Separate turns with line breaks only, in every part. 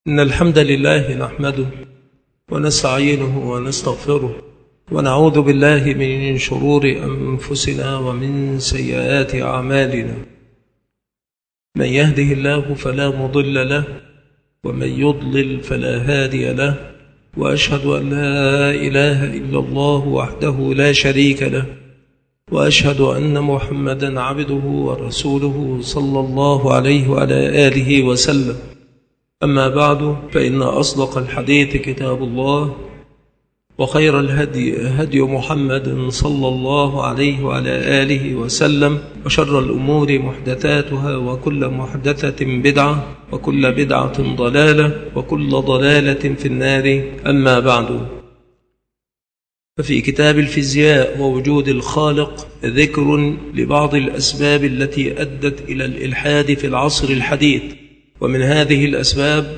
إن الحمد لله نحمده ونستعينه ونستغفره ونعوذ بالله من شرور أنفسنا ومن سيئات أعمالنا. من يهده الله فلا مضل له ومن يضلل فلا هادي له، وأشهد أن لا إله إلا الله وحده لا شريك له، وأشهد أن محمدا عبده ورسوله صلى الله عليه وعلى آله وسلم. أما بعد، فإن أصدق الحديث كتاب الله، وخير الهدي هدي محمد صلى الله عليه وعلى آله وسلم، وشر الأمور محدثاتها، وكل محدثة بدعة، وكل بدعة ضلالة، وكل ضلالة في النار. أما بعد، ففي كتاب الفيزياء ووجود الخالق ذكر لبعض الأسباب التي أدت إلى الإلحاد في العصر الحديث. ومن هذه الأسباب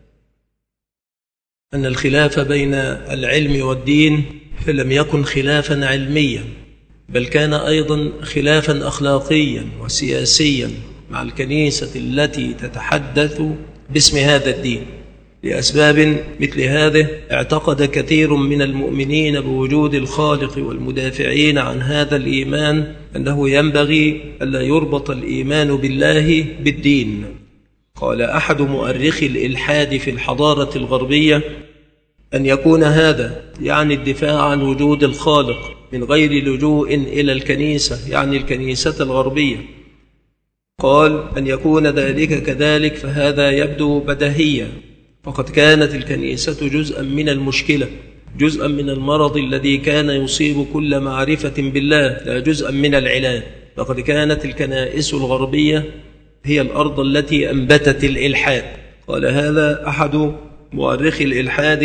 أن الخلاف بين العلم والدين لم يكن خلافا علميا، بل كان أيضا خلافا أخلاقيا وسياسيا مع الكنيسة التي تتحدث باسم هذا الدين. لأسباب مثل هذه اعتقد كثير من المؤمنين بوجود الخالق والمدافعين عن هذا الإيمان أنه ينبغي ألا يربط الإيمان بالله بالدين. قال أحد مؤرخي الإلحاد في الحضارة الغربية أن يكون هذا يعني الدفاع عن وجود الخالق من غير لجوء إلى الكنيسة، يعني الكنيسة الغربية. قال أن يكون ذلك كذلك فهذا يبدو بديهيا، فقد كانت الكنيسة جزءا من المشكلة، جزءا من المرض الذي كان يصيب كل معرفة بالله، لا جزءا من العلاج. فقد كانت الكنائس الغربية هي الأرض التي أنبتت الإلحاد. قال هذا أحد مؤرخي الإلحاد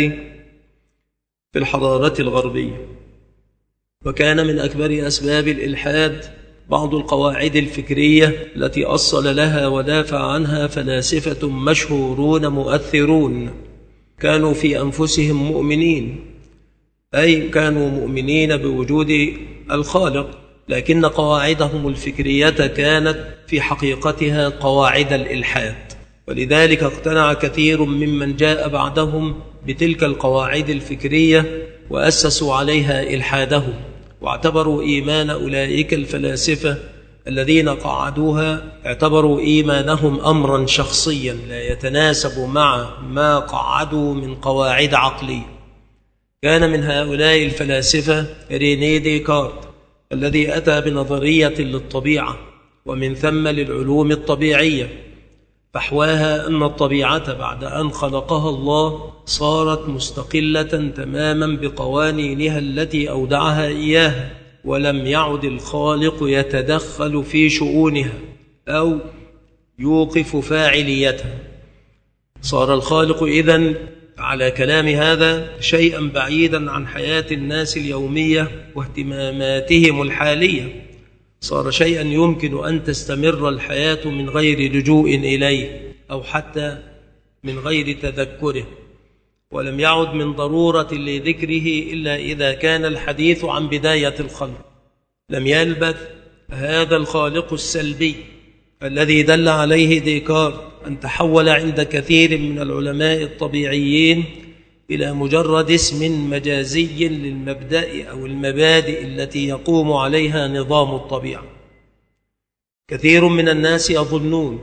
في الحضارة الغربية. وكان من أكبر أسباب الإلحاد بعض القواعد الفكرية التي أصل لها ودافع عنها فلاسفة مشهورون مؤثرون، كانوا في أنفسهم مؤمنين، أي كانوا مؤمنين بوجود الخالق، لكن قواعدهم الفكرية كانت في حقيقتها قواعد الإلحاد. ولذلك اقتنع كثير ممن جاء بعدهم بتلك القواعد الفكرية وأسسوا عليها إلحادهم، واعتبروا إيمان أولئك الفلاسفة الذين قعدوها، اعتبروا إيمانهم أمرا شخصيا لا يتناسب مع ما قعدوا من قواعد عقلية. كان من هؤلاء الفلاسفة رينيه ديكارت الذي أتى بنظرية للطبيعة ومن ثم للعلوم الطبيعية، فحواها أن الطبيعة بعد أن خلقها الله صارت مستقلة تماما بقوانينها التي أودعها إياها، ولم يعد الخالق يتدخل في شؤونها أو يوقف فاعليتها. صار الخالق إذن على كلام هذا شيئا بعيدا عن حياة الناس اليومية واهتماماتهم الحالية، صار شيئا يمكن أن تستمر الحياة من غير لجوء إليه أو حتى من غير تذكره، ولم يعد من ضرورة لذكره إلا إذا كان الحديث عن بداية الخلق. لم يلبث هذا الخالق السلبي الذي دل عليه ديكارت أن تحول عند كثير من العلماء الطبيعيين إلى مجرد اسم مجازي للمبدأ أو المبادئ التي يقوم عليها نظام الطبيعة. كثير من الناس يظنون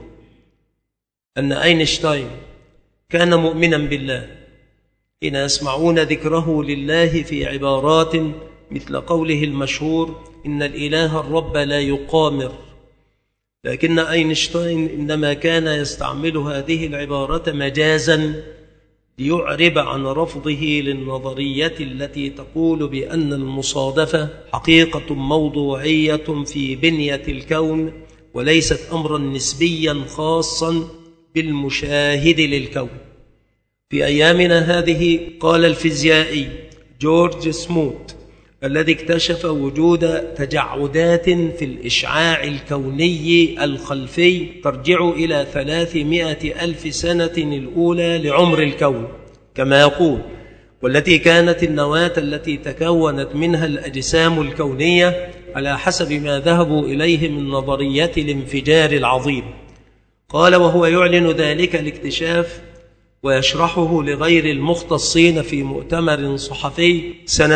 أن أينشتاين كان مؤمنا بالله حين يسمعون ذكره لله في عبارات مثل قوله المشهور إن الإله الرب لا يقامر. لكن أينشتاين إنما كان يستعمل هذه العبارة مجازا ليعرب عن رفضه للنظرية التي تقول بأن المصادفة حقيقة موضوعية في بنية الكون وليست أمرا نسبيا خاصا بالمشاهد للكون. في أيامنا هذه قال الفيزيائي جورج سموت الذي اكتشف وجود تجعدات في الإشعاع الكوني الخلفي ترجع إلى 300,000 سنة الأولى لعمر الكون كما يقول، والتي كانت النواة التي تكونت منها الأجسام الكونية على حسب ما ذهبوا إليه من نظرية الانفجار العظيم. قال وهو يعلن ذلك الاكتشاف ويشرحه لغير المختصين في مؤتمر صحفي سنة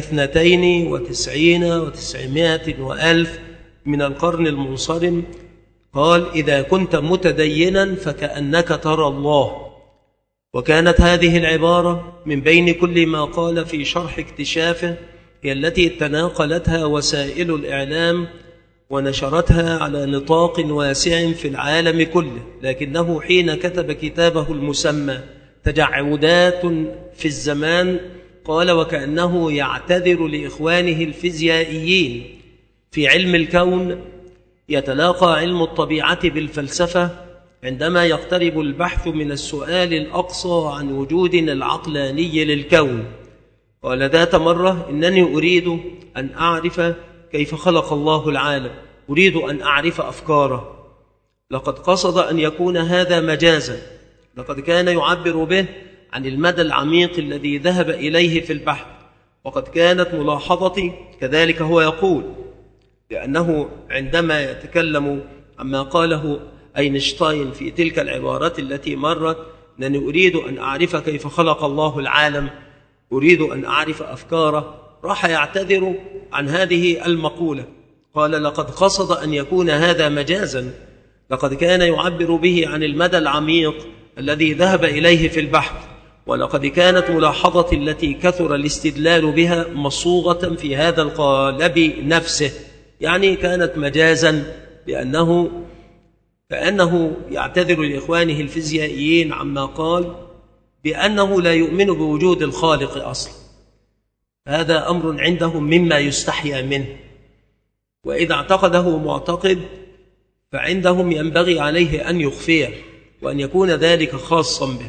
92 و900 وألف من القرن المنصرم. قال: إذا كنت متدينا فكأنك ترى الله. وكانت هذه العبارة من بين كل ما قال في شرح اكتشافه هي التي تناقلتها وسائل الإعلام ونشرتها على نطاق واسع في العالم كله. لكنه حين كتب كتابه المسمى تجعدات في الزمان قال: وكأنه يعتذر لإخوانه الفيزيائيين في علم الكون. يتلاقى علم الطبيعة بالفلسفة عندما يقترب البحث من السؤال الأقصى عن وجودنا العقلاني للكون. قال ذات مرة: إنني أريد أن أعرف كيف خلق الله العالم، أريد أن أعرف أفكاره. لقد قصد أن يكون هذا مجازا، لقد كان يعبر به عن المدى العميق الذي ذهب إليه في البحث. وقد كانت ملاحظتي كذلك، هو يقول، لأنه عندما يتكلم عما قاله أينشتاين في تلك العبارات التي مرت: أنني أريد أن أعرف كيف خلق الله العالم، أريد أن أعرف أفكاره، راح يعتذر عن هذه المقولة. قال: لقد قصد أن يكون هذا مجازا، لقد كان يعبر به عن المدى العميق الذي ذهب إليه في البحث. ولقد كانت ملاحظتي التي كثر الاستدلال بها مصوغة في هذا القالب نفسه، يعني كانت مجازا، كأنه يعتذر لإخوانه الفيزيائيين عما قال بأنه لا يؤمن بوجود الخالق أصلا. هذا أمر عندهم مما يستحيا منه، وإذا اعتقده معتقد فعندهم ينبغي عليه أن يخفيه وأن يكون ذلك خاصا به.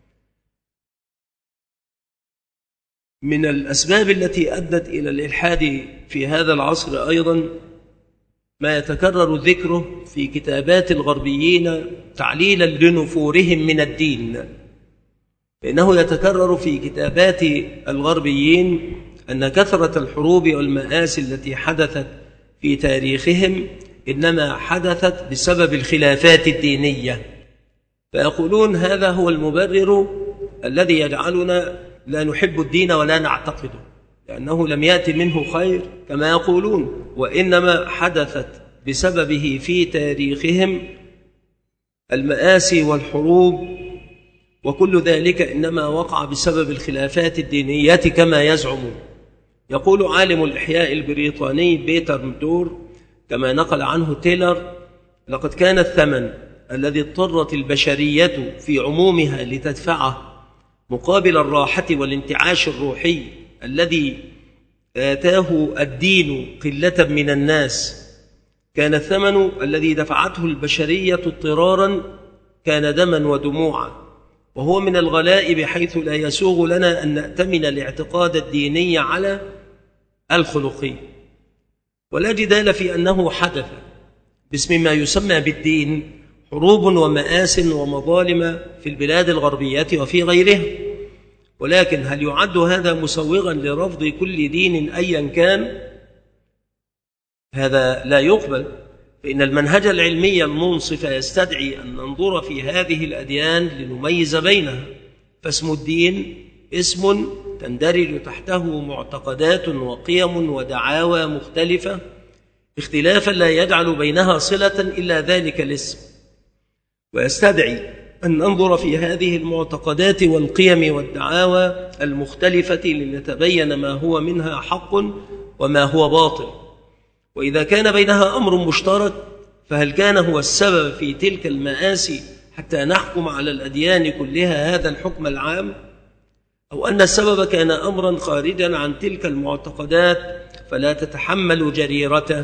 من الأسباب التي أدت إلى الإلحاد في هذا العصر أيضا ما يتكرر ذكره في كتابات الغربيين تعليلا لنفورهم من الدين. فإنه يتكرر في كتابات الغربيين أن كثرة الحروب والمآسي التي حدثت في تاريخهم إنما حدثت بسبب الخلافات الدينية، فيقولون هذا هو المبرر الذي يجعلنا لا نحب الدين ولا نعتقده، لأنه لم يأتي منه خير كما يقولون، وإنما حدثت بسببه في تاريخهم المآسي والحروب، وكل ذلك إنما وقع بسبب الخلافات الدينية كما يزعمون. يقول عالم الإحياء البريطاني بيتر مدور كما نقل عنه تيلر: لقد كان الثمن الذي اضطرت البشرية في عمومها لتدفعه مقابل الراحة والانتعاش الروحي الذي آتاه الدين قلة من الناس، كان الثمن الذي دفعته البشرية اضطرارا كان دما ودموعا، وهو من الغلاء بحيث لا يسوغ لنا أن نأتمن الاعتقاد الديني على الخلقي. ولا جدال في أنه حدث باسم ما يسمى بالدين حروب ومآس ومظالم في البلاد الغربية وفي غيرها، ولكن هل يعد هذا مسوغا لرفض كل دين أيا كان؟ هذا لا يقبل، فإن المنهج العلمي المنصف يستدعي أن ننظر في هذه الأديان لنميز بينها. فاسم الدين اسم تندرج تحته معتقدات وقيم ودعاوى مختلفة، اختلافا لا يجعل بينها صلة إلا ذلك الاسم، ويستدعي أن ننظر في هذه المعتقدات والقيم والدعاوى المختلفة لنتبين ما هو منها حق وما هو باطل. وإذا كان بينها أمر مشترك فهل كان هو السبب في تلك المآسي حتى نحكم على الأديان كلها هذا الحكم العام، أو أن السبب كان أمرا خارجا عن تلك المعتقدات فلا تتحمل جريرته؟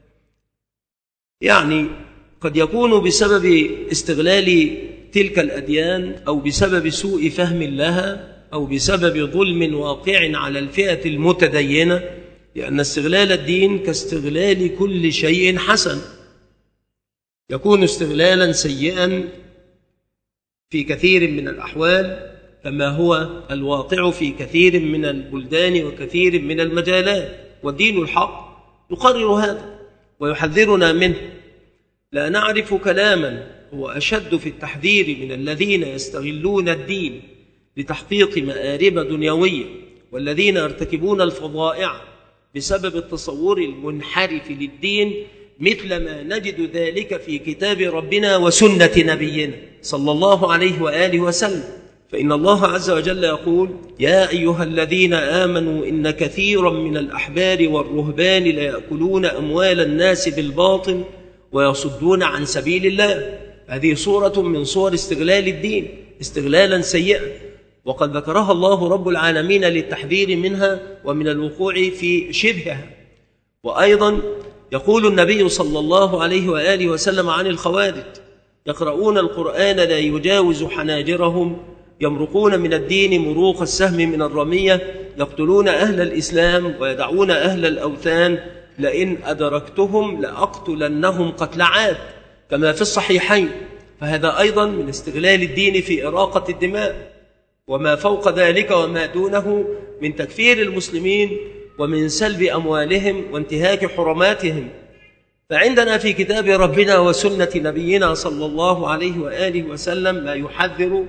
يعني قد يكون بسبب استغلال تلك الأديان، أو بسبب سوء فهم لها، أو بسبب ظلم واقع على الفئة المتدينة، لأن استغلال الدين كاستغلال كل شيء حسن، يكون استغلالا سيئا في كثير من الأحوال كما هو الواقع في كثير من البلدان وكثير من المجالات، والدين الحق يقرر هذا ويحذرنا منه. لا نعرف كلاما هو أشد في التحذير من الذين يستغلون الدين لتحقيق مآرب دنيوية، والذين يرتكبون الفظائع بسبب التصور المنحرف للدين، مثل ما نجد ذلك في كتاب ربنا وسنة نبينا صلى الله عليه وآله وسلم. فإن الله عز وجل يقول: يا أيها الذين آمنوا إن كثيرا من الأحبار والرهبان ليأكلون أموال الناس بالباطل ويصدون عن سبيل الله. هذه صورة من صور استغلال الدين استغلالا سيئا، وقد ذكرها الله رب العالمين للتحذير منها ومن الوقوع في شبهها. وأيضا يقول النبي صلى الله عليه وآله وسلم عن الخوارج: يقرؤون القرآن لا يجاوز حناجرهم، يمرقون من الدين مروق السهم من الرمية، يقتلون أهل الإسلام ويدعون أهل الأوثان، لئن أدركتهم لأقتلنهم قتل عاد، كما في الصحيحين. فهذا أيضا من استغلال الدين في إراقة الدماء، وما فوق ذلك وما دونه من تكفير المسلمين ومن سلب أموالهم وانتهاك حرماتهم. فعندنا في كتاب ربنا وسنة نبينا صلى الله عليه وآله وسلم ما يحذر،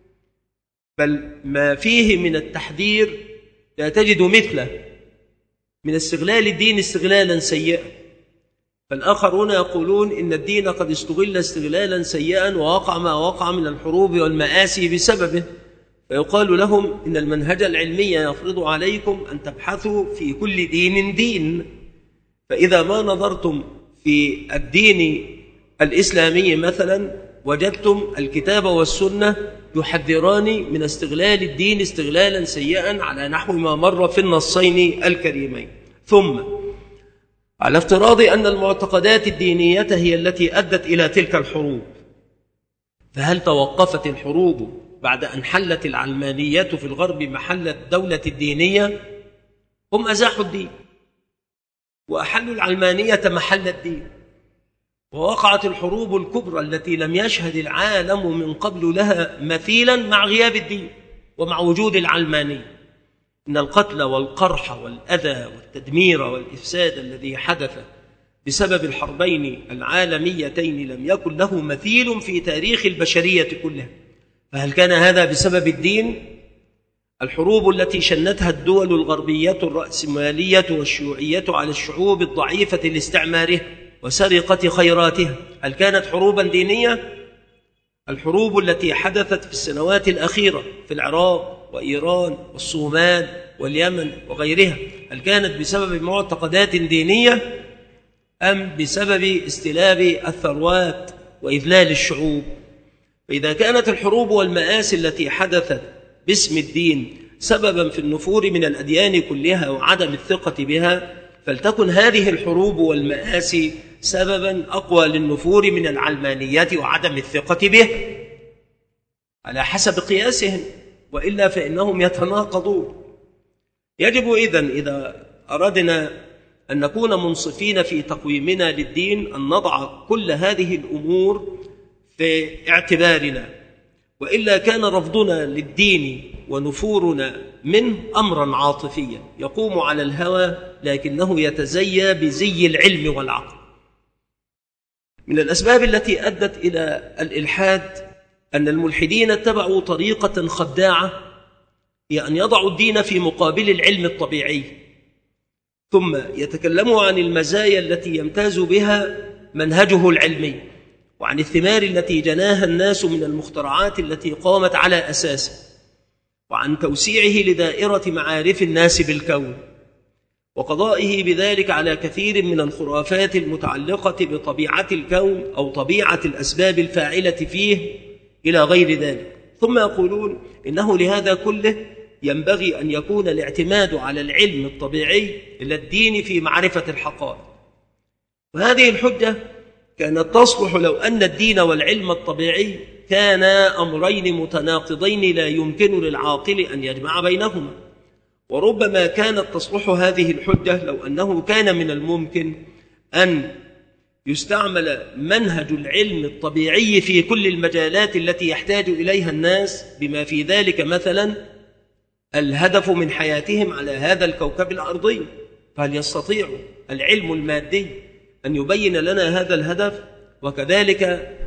بل ما فيه من التحذير لا تجد مثله من استغلال الدين استغلالا سيئا. فالآخرون يقولون إن الدين قد استغل استغلالا سيئا ووقع ما وقع من الحروب والمآسي بسببه، فيقال لهم إن المنهج العلمي يفرض عليكم أن تبحثوا في كل دين دين. فإذا ما نظرتم في الدين الإسلامي مثلا وجدتم الكتاب والسنة يحذران من استغلال الدين استغلالا سيئا على نحو ما مر في النصين الكريمين. ثم على افتراض أن المعتقدات الدينية هي التي أدت إلى تلك الحروب، فهل توقفت الحروب بعد أن حلت العلمانية في الغرب محل الدولة الدينية؟ هم أزاحوا الدين وأحلوا العلمانية محل الدين، ووقعت الحروب الكبرى التي لم يشهد العالم من قبل لها مثيلا مع غياب الدين ومع وجود العلمانية. إن القتل والقرح والأذى والتدمير والإفساد الذي حدث بسبب الحربين العالميتين لم يكن له مثيل في تاريخ البشرية كلها. فهل كان هذا بسبب الدين؟ الحروب التي شنتها الدول الغربية الرأسمالية والشيوعية على الشعوب الضعيفة لاستعمارها وسرقة خيراتها، هل كانت حروبا دينية؟ الحروب التي حدثت في السنوات الأخيرة في العراق وإيران والصومال واليمن وغيرها، هل كانت بسبب معتقدات دينية أم بسبب استلاب الثروات وإذلال الشعوب؟ فإذا كانت الحروب والمآسي التي حدثت باسم الدين سببا في النفور من الأديان كلها وعدم الثقة بها، فلتكن هذه الحروب والمآسي سببا أقوى للنفور من العلمانية وعدم الثقة به على حسب قياسهم، وإلا فإنهم يتناقضون. يجب إذا أردنا أن نكون منصفين في تقويمنا للدين أن نضع كل هذه الأمور في اعتبارنا، وإلا كان رفضنا للدين ونفورنا منه أمرا عاطفيا يقوم على الهوى لكنه يتزيى بزي العلم والعقل. من الأسباب التي أدت إلى الإلحاد أن الملحدين اتبعوا طريقة خداعة، هي أن يضعوا الدين في مقابل العلم الطبيعي، ثم يتكلموا عن المزايا التي يمتاز بها منهجه العلمي، وعن الثمار التي جناها الناس من المخترعات التي قامت على أساسه، وعن توسيعه لدائرة معارف الناس بالكون، وقضائه بذلك على كثير من الخرافات المتعلقة بطبيعة الكون أو طبيعة الأسباب الفاعلة فيه إلى غير ذلك. ثم يقولون إنه لهذا كله ينبغي أن يكون الاعتماد على العلم الطبيعي إلى الدين في معرفة الحقائق. وهذه الحجة كانت تصلح لو أن الدين والعلم الطبيعي كانا أمرين متناقضين لا يمكن للعاقل أن يجمع بينهما، وربما كانت تصلح هذه الحجة لو أنه كان من الممكن أن يستعمل منهج العلم الطبيعي في كل المجالات التي يحتاج إليها الناس، بما في ذلك مثلا الهدف من حياتهم على هذا الكوكب الأرضي. فهل يستطيع العلم المادي أن يبين لنا هذا الهدف؟ وكذلك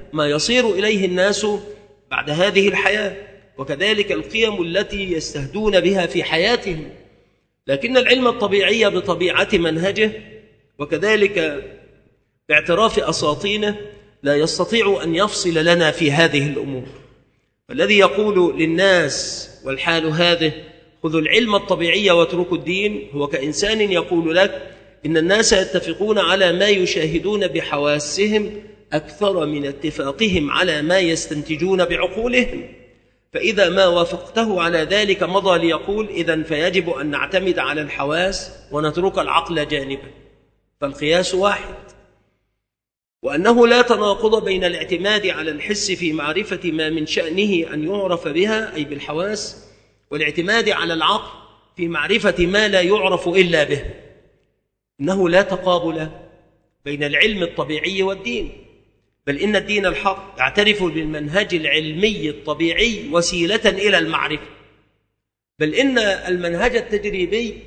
ما يصير إليه الناس بعد هذه الحياة، وكذلك القيم التي يستهدون بها في حياتهم. لكن العلم الطبيعي بطبيعة منهجه وكذلك باعتراف أساطينه لا يستطيع أن يفصل لنا في هذه الأمور. فالذي يقول للناس والحال هذه خذوا العلم الطبيعي واتركوا الدين هو كإنسان يقول لك إن الناس يتفقون على ما يشاهدون بحواسهم أكثر من اتفاقهم على ما يستنتجون بعقولهم، فإذا ما وافقته على ذلك مضى ليقول إذن فيجب أن نعتمد على الحواس ونترك العقل جانبا، فالقياس واحد. وأنه لا تناقض بين الاعتماد على الحس في معرفة ما من شأنه أن يعرف بها أي بالحواس، والاعتماد على العقل في معرفة ما لا يعرف إلا به. إنه لا تقابل بين العلم الطبيعي والدين، بل إن الدين الحق يعترف بالمنهج العلمي الطبيعي وسيلة إلى المعرفة، بل إن المنهج التجريبي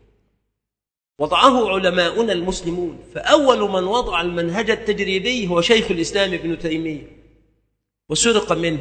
وضعه علماؤنا المسلمون، فأول من وضع المنهج التجريبي هو شيخ الإسلام ابن تيمية، وسرق منه،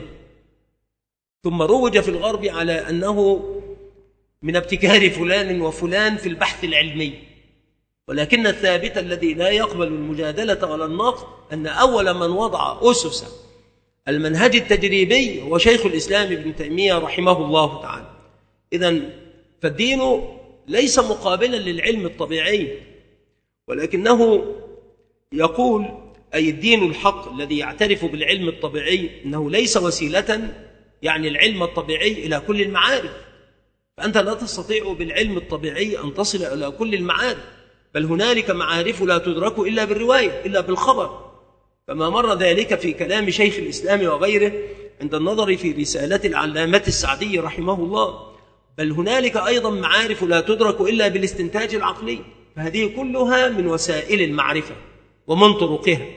ثم روج في الغرب على أنه من ابتكار فلان وفلان في البحث العلمي. ولكن الثابت الذي لا يقبل المجادلة ولا النقد أن أول من وضع أسس المنهج التجريبي هو شيخ الإسلام ابن تيمية رحمه الله تعالى. إذن فالدين ليس مقابلا للعلم الطبيعي، ولكنه يقول أي الدين الحق الذي يعترف بالعلم الطبيعي أنه ليس وسيلة يعني العلم الطبيعي إلى كل المعارف، فأنت لا تستطيع بالعلم الطبيعي أن تصل إلى كل المعارف، بل هنالك معارف لا تدرك إلا بالرواية إلا بالخبر، كما مر ذلك في كلام شيخ الإسلام وغيره عند النظر في رسالة العلامة السعدي رحمه الله. بل هنالك أيضا معارف لا تدرك إلا بالاستنتاج العقلي، فهذه كلها من وسائل المعرفة ومن طرقها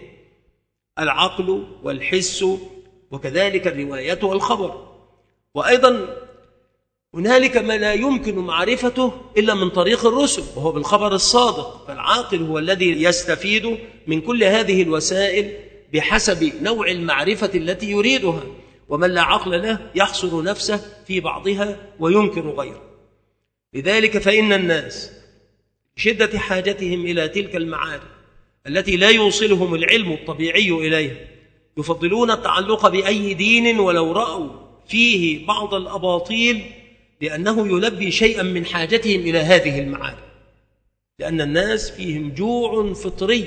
العقل والحس وكذلك الرواية والخبر. وأيضا هنالك ما لا يمكن معرفته إلا من طريق الرسل وهو بالخبر الصادق، فالعاقل هو الذي يستفيد من كل هذه الوسائل بحسب نوع المعرفة التي يريدها، ومن لا عقل له يحصر نفسه في بعضها وينكر غيره. لذلك فإن الناس شدة حاجتهم إلى تلك المعارف التي لا يوصلهم العلم الطبيعي إليها يفضلون التعلق بأي دين ولو رأوا فيه بعض الأباطيل، لأنه يلبي شيئا من حاجتهم إلى هذه المعارف، لأن الناس فيهم جوع فطري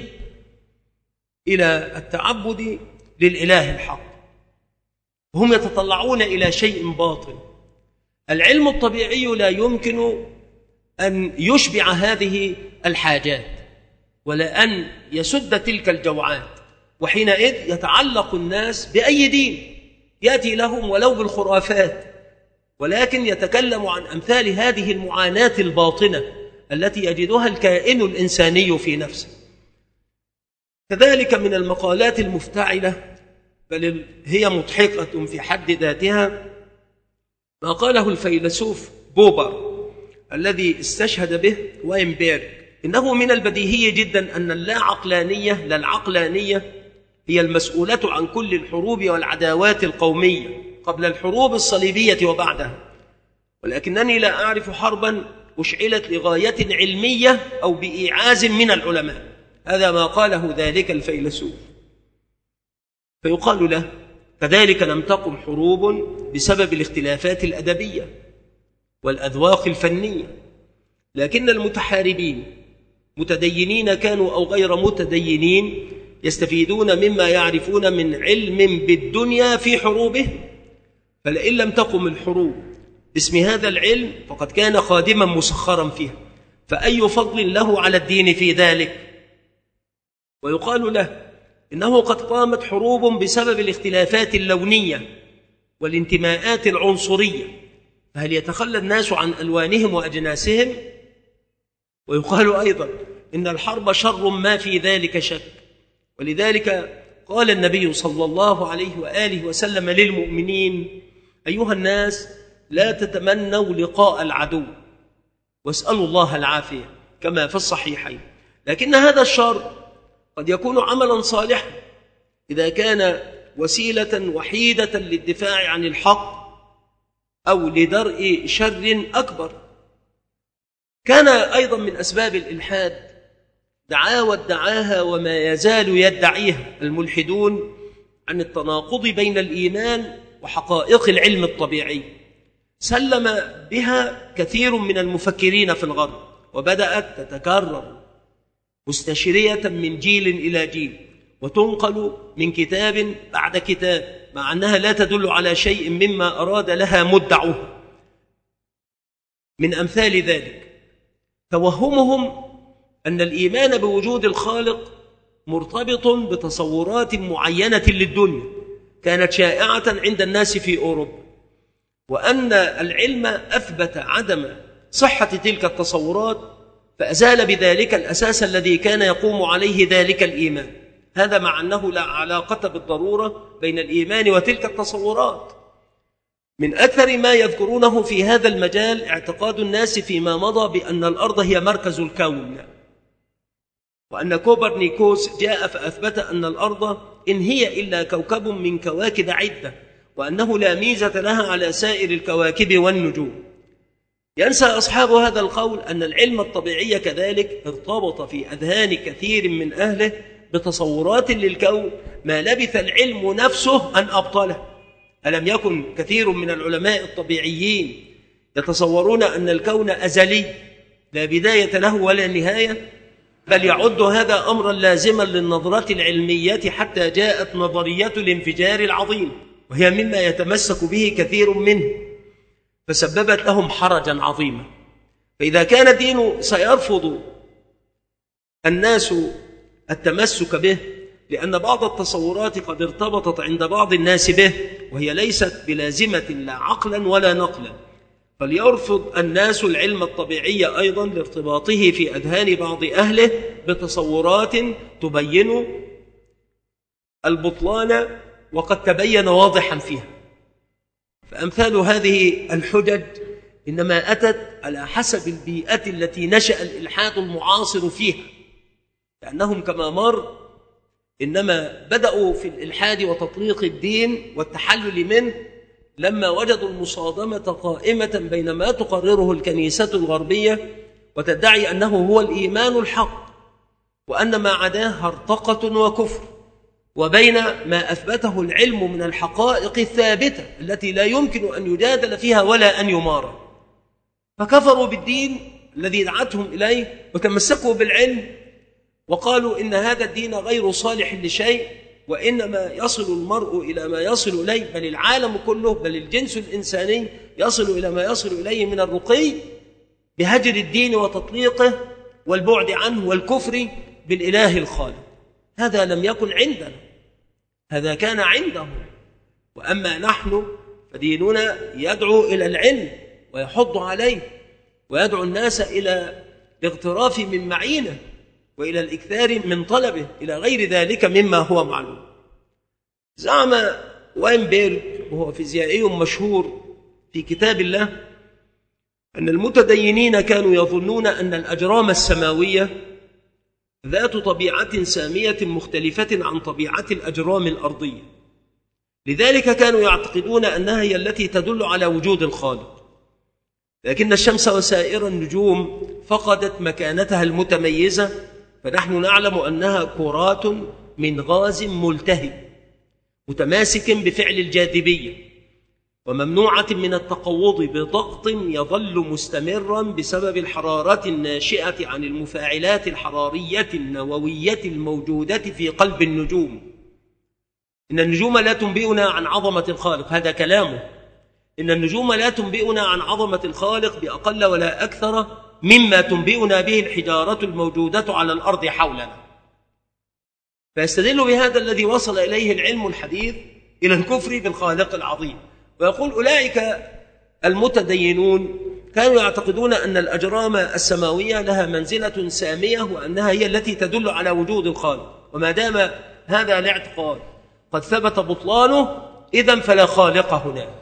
إلى التعبد للإله الحق، هم يتطلعون إلى شيء باطل. العلم الطبيعي لا يمكن أن يشبع هذه الحاجات ولا أن يسد تلك الجوعات، وحينئذ يتعلق الناس بأي دين يأتي لهم ولو بالخرافات، ولكن يتكلم عن أمثال هذه المعاناة الباطنة التي يجدها الكائن الإنساني في نفسه. كذلك من المقالات المفتعلة بل هي مضحكة في حد ذاتها ما قاله الفيلسوف بوبر الذي استشهد به واينبيرغ، إنه من البديهي جدا أن لا العقلانية هي المسؤولة عن كل الحروب والعداوات القومية قبل الحروب الصليبية وبعدها، ولكنني لا أعرف حربا أشعلت لغاية علمية أو بإيعاز من العلماء. هذا ما قاله ذلك الفيلسوف. فيقال له كذلك لم تقم حروب بسبب الاختلافات الأدبية والأذواق الفنية، لكن المتحاربين متدينين كانوا أو غير متدينين يستفيدون مما يعرفون من علم بالدنيا في حروبهم، فلئن لم تقم الحروب باسم هذا العلم فقد كان خادما مسخرا فيها، فأي فضل له على الدين في ذلك؟ ويقال له إنه قد قامت حروب بسبب الاختلافات اللونية والانتماءات العنصرية، فهل يتخلى الناس عن ألوانهم وأجناسهم؟ ويقال أيضا إن الحرب شر ما في ذلك شك، ولذلك قال النبي صلى الله عليه وآله وسلم للمؤمنين أيها الناس لا تتمنوا لقاء العدو واسألوا الله العافية كما في الصحيحين، لكن هذا الشر قد يكون عملا صالحا إذا كان وسيلة وحيدة للدفاع عن الحق أو لدرء شر أكبر. كان أيضا من أسباب الإلحاد دعاوى ادعاها وما يزال يدعيها الملحدون عن التناقض بين الإيمان وحقائق العلم الطبيعي. سلم بها كثير من المفكرين في الغرب، وبدأت تتكرر مستشرية من جيل إلى جيل، وتنقل من كتاب بعد كتاب، مع أنها لا تدل على شيء مما أراد لها مدعوها. من أمثال ذلك توهمهم أن الإيمان بوجود الخالق مرتبط بتصورات معينة للدنيا كانت شائعة عند الناس في أوروبا، وأن العلم أثبت عدم صحة تلك التصورات، فأزال بذلك الأساس الذي كان يقوم عليه ذلك الإيمان. هذا مع أنه لا علاقة بالضرورة بين الإيمان وتلك التصورات. من أكثر ما يذكرونه في هذا المجال اعتقاد الناس فيما مضى بأن الأرض هي مركز الكون، وأن كوبرنيكوس جاء فأثبت أن الأرض إن هي إلا كوكب من كواكب عدة، وأنه لا ميزة لها على سائر الكواكب والنجوم. ينسى أصحاب هذا القول أن العلم الطبيعي كذلك ارتبط في أذهان كثير من أهله بتصورات للكون ما لبث العلم نفسه أن أبطله. ألم يكن كثير من العلماء الطبيعيين يتصورون أن الكون أزلي لا بداية له ولا نهاية؟ بل يعد هذا أمرا لازما للنظرة العلمية حتى جاءت نظرية الانفجار العظيم، وهي مما يتمسك به كثير منه، فسببت لهم حرجا عظيما. فإذا كان الدين سيرفض الناس التمسك به لأن بعض التصورات قد ارتبطت عند بعض الناس به وهي ليست بلازمة لا عقلا ولا نقلا، فليرفض الناس العلم الطبيعي أيضا لارتباطه في أذهان بعض أهله بتصورات تبين البطلان وقد تبين واضحا فيها. فأمثال هذه الحجج إنما أتت على حسب البيئة التي نشأ الإلحاد المعاصر فيها، لأنهم كما مر إنما بدأوا في الإلحاد وتطليق الدين والتحلل منه لما وجدوا المصادمة قائمة بين ما تقرره الكنيسة الغربية وتدعي أنه هو الإيمان الحق وأن ما عداه هرطقة وكفر، وبين ما أثبته العلم من الحقائق الثابتة التي لا يمكن أن يجادل فيها ولا أن يمارى. فكفروا بالدين الذي دعتهم إليه وتمسكوا بالعلم وقالوا إن هذا الدين غير صالح لشيء، وإنما يصل المرء إلى ما يصل إليه، بل العالم كله، بل الجنس الإنساني يصل إلى ما يصل إليه من الرقي بهجر الدين وتطليقه والبعد عنه والكفر بالإله الخالق. هذا لم يكن عندنا، هذا كان عندهم. وأما نحن فديننا يدعو إلى العلم ويحض عليه ويدعو الناس إلى الاغتراف من معينه وإلى الإكثار من طلبه إلى غير ذلك مما هو معلوم. زعم واينبيرغ وهو فيزيائي مشهور في كتاب الله أن المتدينين كانوا يظنون أن الأجرام السماوية ذات طبيعة سامية مختلفة عن طبيعة الأجرام الأرضية، لذلك كانوا يعتقدون أنها هي التي تدل على وجود الخالق. لكن الشمس وسائر النجوم فقدت مكانتها المتميزة، فنحن نعلم أنها كرات من غاز ملتهب متماسك بفعل الجاذبية وممنوعة من التقوض بضغط يظل مستمرا بسبب الحرارة الناشئة عن المفاعلات الحرارية النووية الموجودة في قلب النجوم. إن النجوم لا تنبئنا عن عظمة الخالق، هذا كلامه، إن النجوم لا تنبئنا عن عظمة الخالق بأقل ولا أكثر مما تنبئنا به الحجارة الموجودة على الأرض حولنا. فيستدل بهذا الذي وصل إليه العلم الحديث إلى الكفر بالخالق العظيم، ويقول أولئك المتدينون كانوا يعتقدون أن الأجرام السماوية لها منزلة سامية وأنها هي التي تدل على وجود الخالق، وما دام هذا الاعتقاد قد ثبت بطلانه إذن فلا خالق هناك.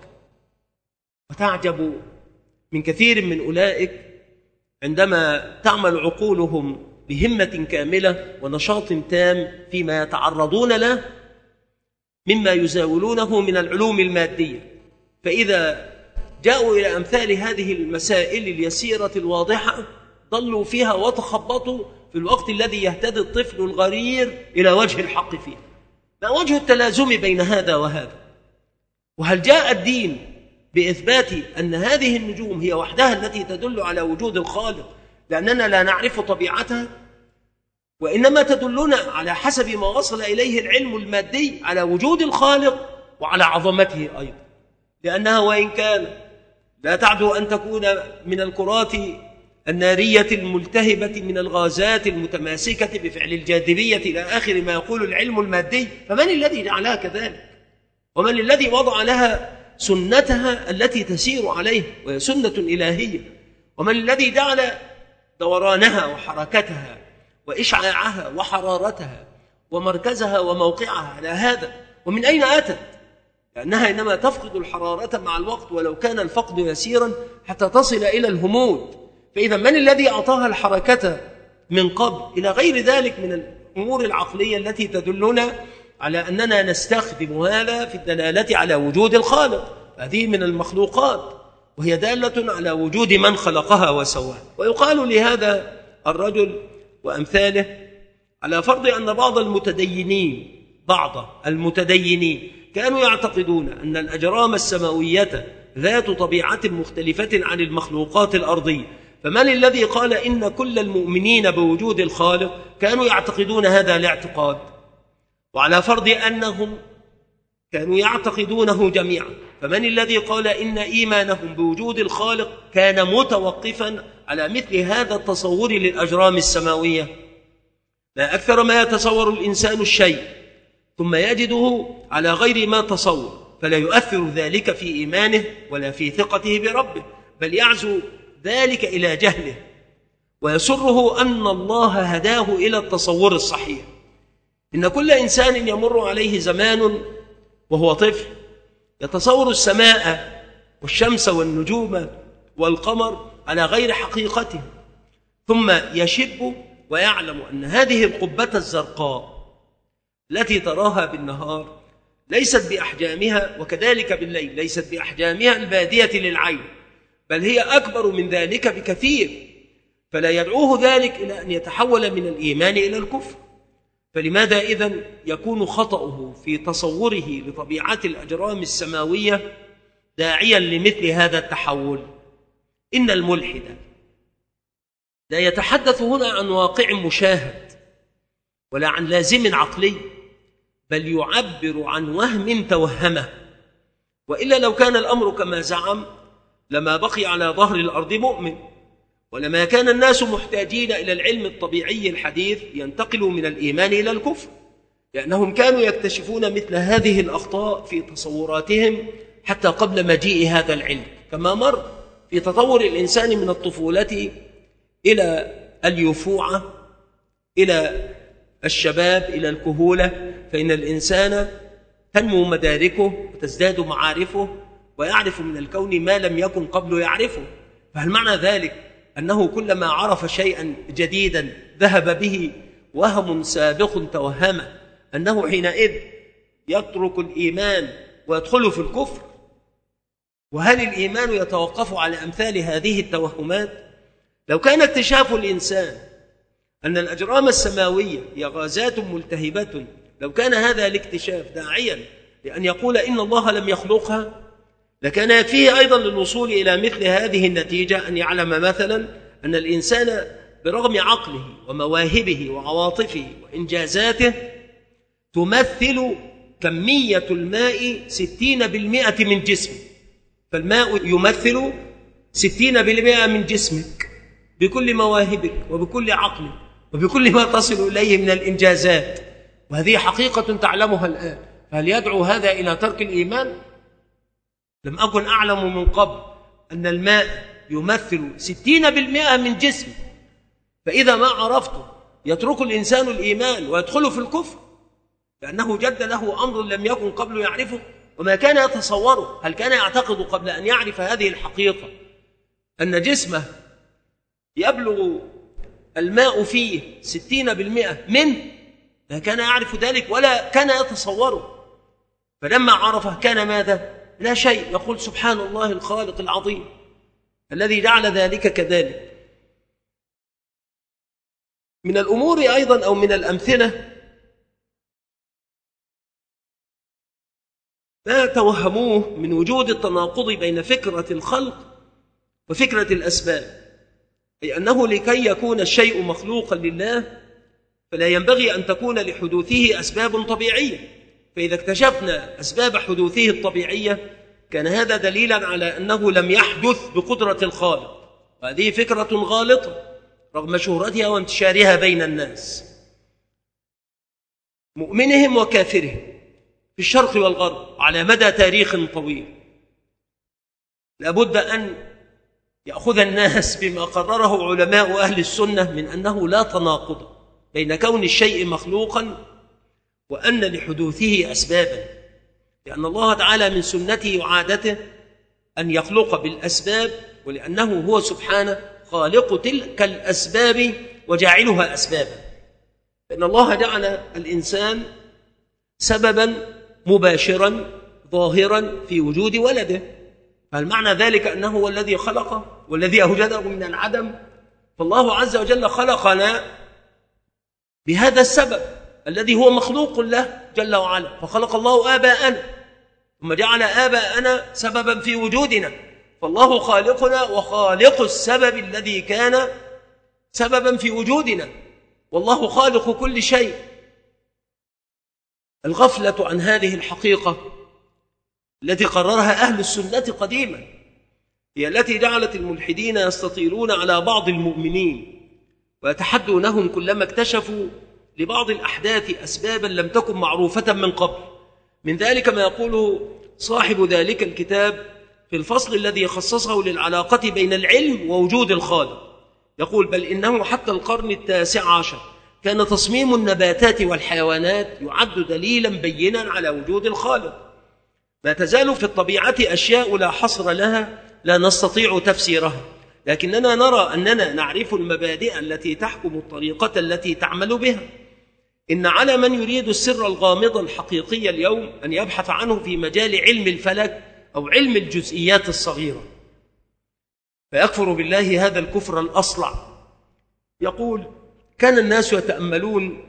وتعجب من كثير من أولئك عندما تعمل عقولهم بهمة كاملة ونشاط تام فيما يتعرضون له، مما يزاولونه من العلوم المادية. فإذا جاءوا إلى أمثال هذه المسائل اليسيرة الواضحة ضلوا فيها وتخبطوا في الوقت الذي يهتدي الطفل الغرير إلى وجه الحق فيها. ما وجه التلازم بين هذا وهذا؟ وهل جاء الدين بإثبات أن هذه النجوم هي وحدها التي تدل على وجود الخالق لأننا لا نعرف طبيعتها، وإنما تدلنا على حسب ما وصل إليه العلم المادي على وجود الخالق وعلى عظمته أيضا، لأنها وإن كان لا تعدو أن تكون من الكرات النارية الملتهبة من الغازات المتماسكة بفعل الجاذبية إلى آخر ما يقول العلم المادي، فمن الذي جعلها كذلك؟ ومن الذي وضع لها سنتها التي تسير عليه وهي سنة إلهية؟ ومن الذي جعل دورانها وحركتها وإشعاعها وحرارتها ومركزها وموقعها على هذا؟ ومن أين أتت؟ لأنها إنما تفقد الحرارة مع الوقت ولو كان الفقد يسيرا حتى تصل إلى الهمود. فإذا من الذي أعطاها الحركة من قبل إلى غير ذلك من الأمور العقلية التي تدلنا على أننا نستخدم هذا في الدلالة على وجود الخالق؟ هذه من المخلوقات وهي دالة على وجود من خلقها وسواها. ويقال لهذا الرجل وأمثاله على فرض أن بعض المتدينين كانوا يعتقدون أن الأجرام السماوية ذات طبيعة مختلفة عن المخلوقات الأرضية، فمن الذي قال إن كل المؤمنين بوجود الخالق كانوا يعتقدون هذا الاعتقاد؟ وعلى فرض أنهم كانوا يعتقدونه جميعا، فمن الذي قال إن إيمانهم بوجود الخالق كان متوقفا على مثل هذا التصور للأجرام السماوية؟ لا أكثر ما يتصور الإنسان الشيء ثم يجده على غير ما تصور، فلا يؤثر ذلك في إيمانه ولا في ثقته بربه، بل يعزو ذلك إلى جهله، ويسره أن الله هداه إلى التصور الصحيح. إن كل إنسان يمر عليه زمان وهو طفل يتصور السماء والشمس والنجوم والقمر على غير حقيقته، ثم يشب ويعلم أن هذه القبة الزرقاء التي تراها بالنهار ليست بأحجامها، وكذلك بالليل ليست بأحجامها البادية للعين، بل هي أكبر من ذلك بكثير، فلا يدعوه ذلك إلى أن يتحول من الإيمان إلى الكفر. فلماذا إذن يكون خطأه في تصوره لطبيعة الأجرام السماوية داعيا لمثل هذا التحول؟ إن الملحد لا يتحدث هنا عن واقع مشاهد ولا عن لازم عقلي، بل يعبر عن وهم توهمه، وإلا لو كان الأمر كما زعم لما بقي على ظهر الأرض مؤمن، ولما كان الناس محتاجين إلى العلم الطبيعي الحديث ينتقلوا من الإيمان إلى الكفر، لأنهم كانوا يكتشفون مثل هذه الأخطاء في تصوراتهم حتى قبل مجيء هذا العلم، كما مر في تطور الإنسان من الطفولة إلى اليفوعة إلى الشباب إلى الكهولة، فإن الإنسان تنمو مداركه وتزداد معارفه ويعرف من الكون ما لم يكن قبل يعرفه. فهل معنى ذلك أنه كلما عرف شيئا جديدا ذهب به وهم سابق توهمه أنه حينئذ يترك الإيمان ويدخل في الكفر؟ وهل الإيمان يتوقف على أمثال هذه التوهمات؟ لو كان اكتشاف الإنسان أن الأجرام السماوية هي غازات ملتهبة، لو كان هذا الاكتشاف داعيا لأن يقول إن الله لم يخلقها، لكان يكفيه أيضا للوصول إلى مثل هذه النتيجة أن يعلم مثلا أن الإنسان برغم عقله ومواهبه وعواطفه وإنجازاته تمثل كمية الماء 60% من جسمه، فالماء يمثل 60% من جسمك بكل مواهبك وبكل عقلك وبكل ما تصل إليه من الإنجازات، وهذه حقيقة تعلمها الآن. فهل يدعو هذا إلى ترك الإيمان؟ لم أكن أعلم من قبل أن الماء يمثل 60% من جسمه، فإذا ما عرفته يترك الإنسان الإيمان ويدخل في الكفر، لأنه جد له أمر لم يكن قبل يعرفه وما كان يتصوره. هل كان يعتقد قبل أن يعرف هذه الحقيقة أن جسمه يبلغ الماء فيه 60% منه؟ لا كان يعرف ذلك ولا كان يتصوره. فلما عرفه كان ماذا؟ لا شيء، يقول سبحان الله الخالق العظيم الذي جعل ذلك كذلك. من الأمور أيضا أو من الأمثلة ما توهموه من وجود التناقض بين فكرة الخلق وفكرة الأسباب، أي أنه لكي يكون الشيء مخلوقا لله فلا ينبغي أن تكون لحدوثه أسباب طبيعية، فإذا اكتشفنا أسباب حدوثه الطبيعية كان هذا دليلا على أنه لم يحدث بقدرة الخالق، وهذه فكرة غالطة رغم شهرتها وانتشارها بين الناس، مؤمنهم وكافرهم في الشرق والغرب على مدى تاريخ طويل. لابد أن يأخذ الناس بما قرره علماء أهل السنة من أنه لا تناقض بين كون الشيء مخلوقا وأن لحدوثه أسبابا، لأن الله تعالى من سنته وعادته أن يخلق بالأسباب، ولأنه هو سبحانه خالق تلك الأسباب وجاعلها أسبابا، فإن الله جعل الإنسان سببا مباشرا ظاهرا في وجود ولده، فهل معنى ذلك أنه هو الذي خلقه والذي أوجده من العدم؟ فالله عز وجل خلقنا بهذا السبب الذي هو مخلوق له جل وعلا، فخلق الله آباءنا ثم جعل آباءنا سببا في وجودنا، فالله خالقنا وخالق السبب الذي كان سببا في وجودنا، والله خالق كل شيء. الغفلة عن هذه الحقيقة التي قررها أهل السنة قديما هي التي جعلت الملحدين يستطيلون على بعض المؤمنين ويتحدونهم كلما اكتشفوا لبعض الأحداث أسبابا لم تكن معروفة من قبل. من ذلك ما يقوله صاحب ذلك الكتاب في الفصل الذي خصصه للعلاقة بين العلم ووجود الخالق، يقول: بل إنه حتى القرن 19 كان تصميم النباتات والحيوانات يعد دليلا بينا على وجود الخالق. ما تزال في الطبيعة أشياء لا حصر لها لا نستطيع تفسيرها، لكننا نرى أننا نعرف المبادئ التي تحكم الطريقة التي تعمل بها. إن على من يريد السر الغامض الحقيقي اليوم أن يبحث عنه في مجال علم الفلك أو علم الجزئيات الصغيرة، فيكفر بالله هذا الكفر الأصلع. يقول: كان الناس يتأملون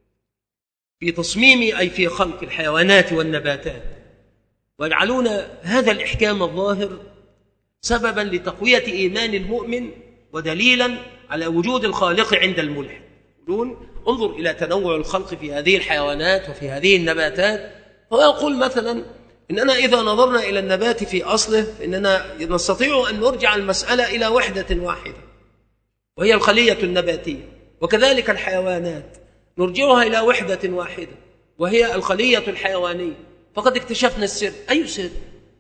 في تصميم أي في خلق الحيوانات والنباتات ويجعلون هذا الإحكام الظاهر سببا لتقوية إيمان المؤمن ودليلا على وجود الخالق عند الملحد. يقولون: انظر إلى تنوع الخلق في هذه الحيوانات وفي هذه النباتات. هو يقول مثلا إننا إذا نظرنا إلى النبات في أصله فإننا نستطيع أن نرجع المسألة إلى وحدة واحدة وهي الخلية النباتية، وكذلك الحيوانات نرجعها إلى وحدة واحدة وهي الخلية الحيوانية. فقد اكتشفنا السر. أي سر؟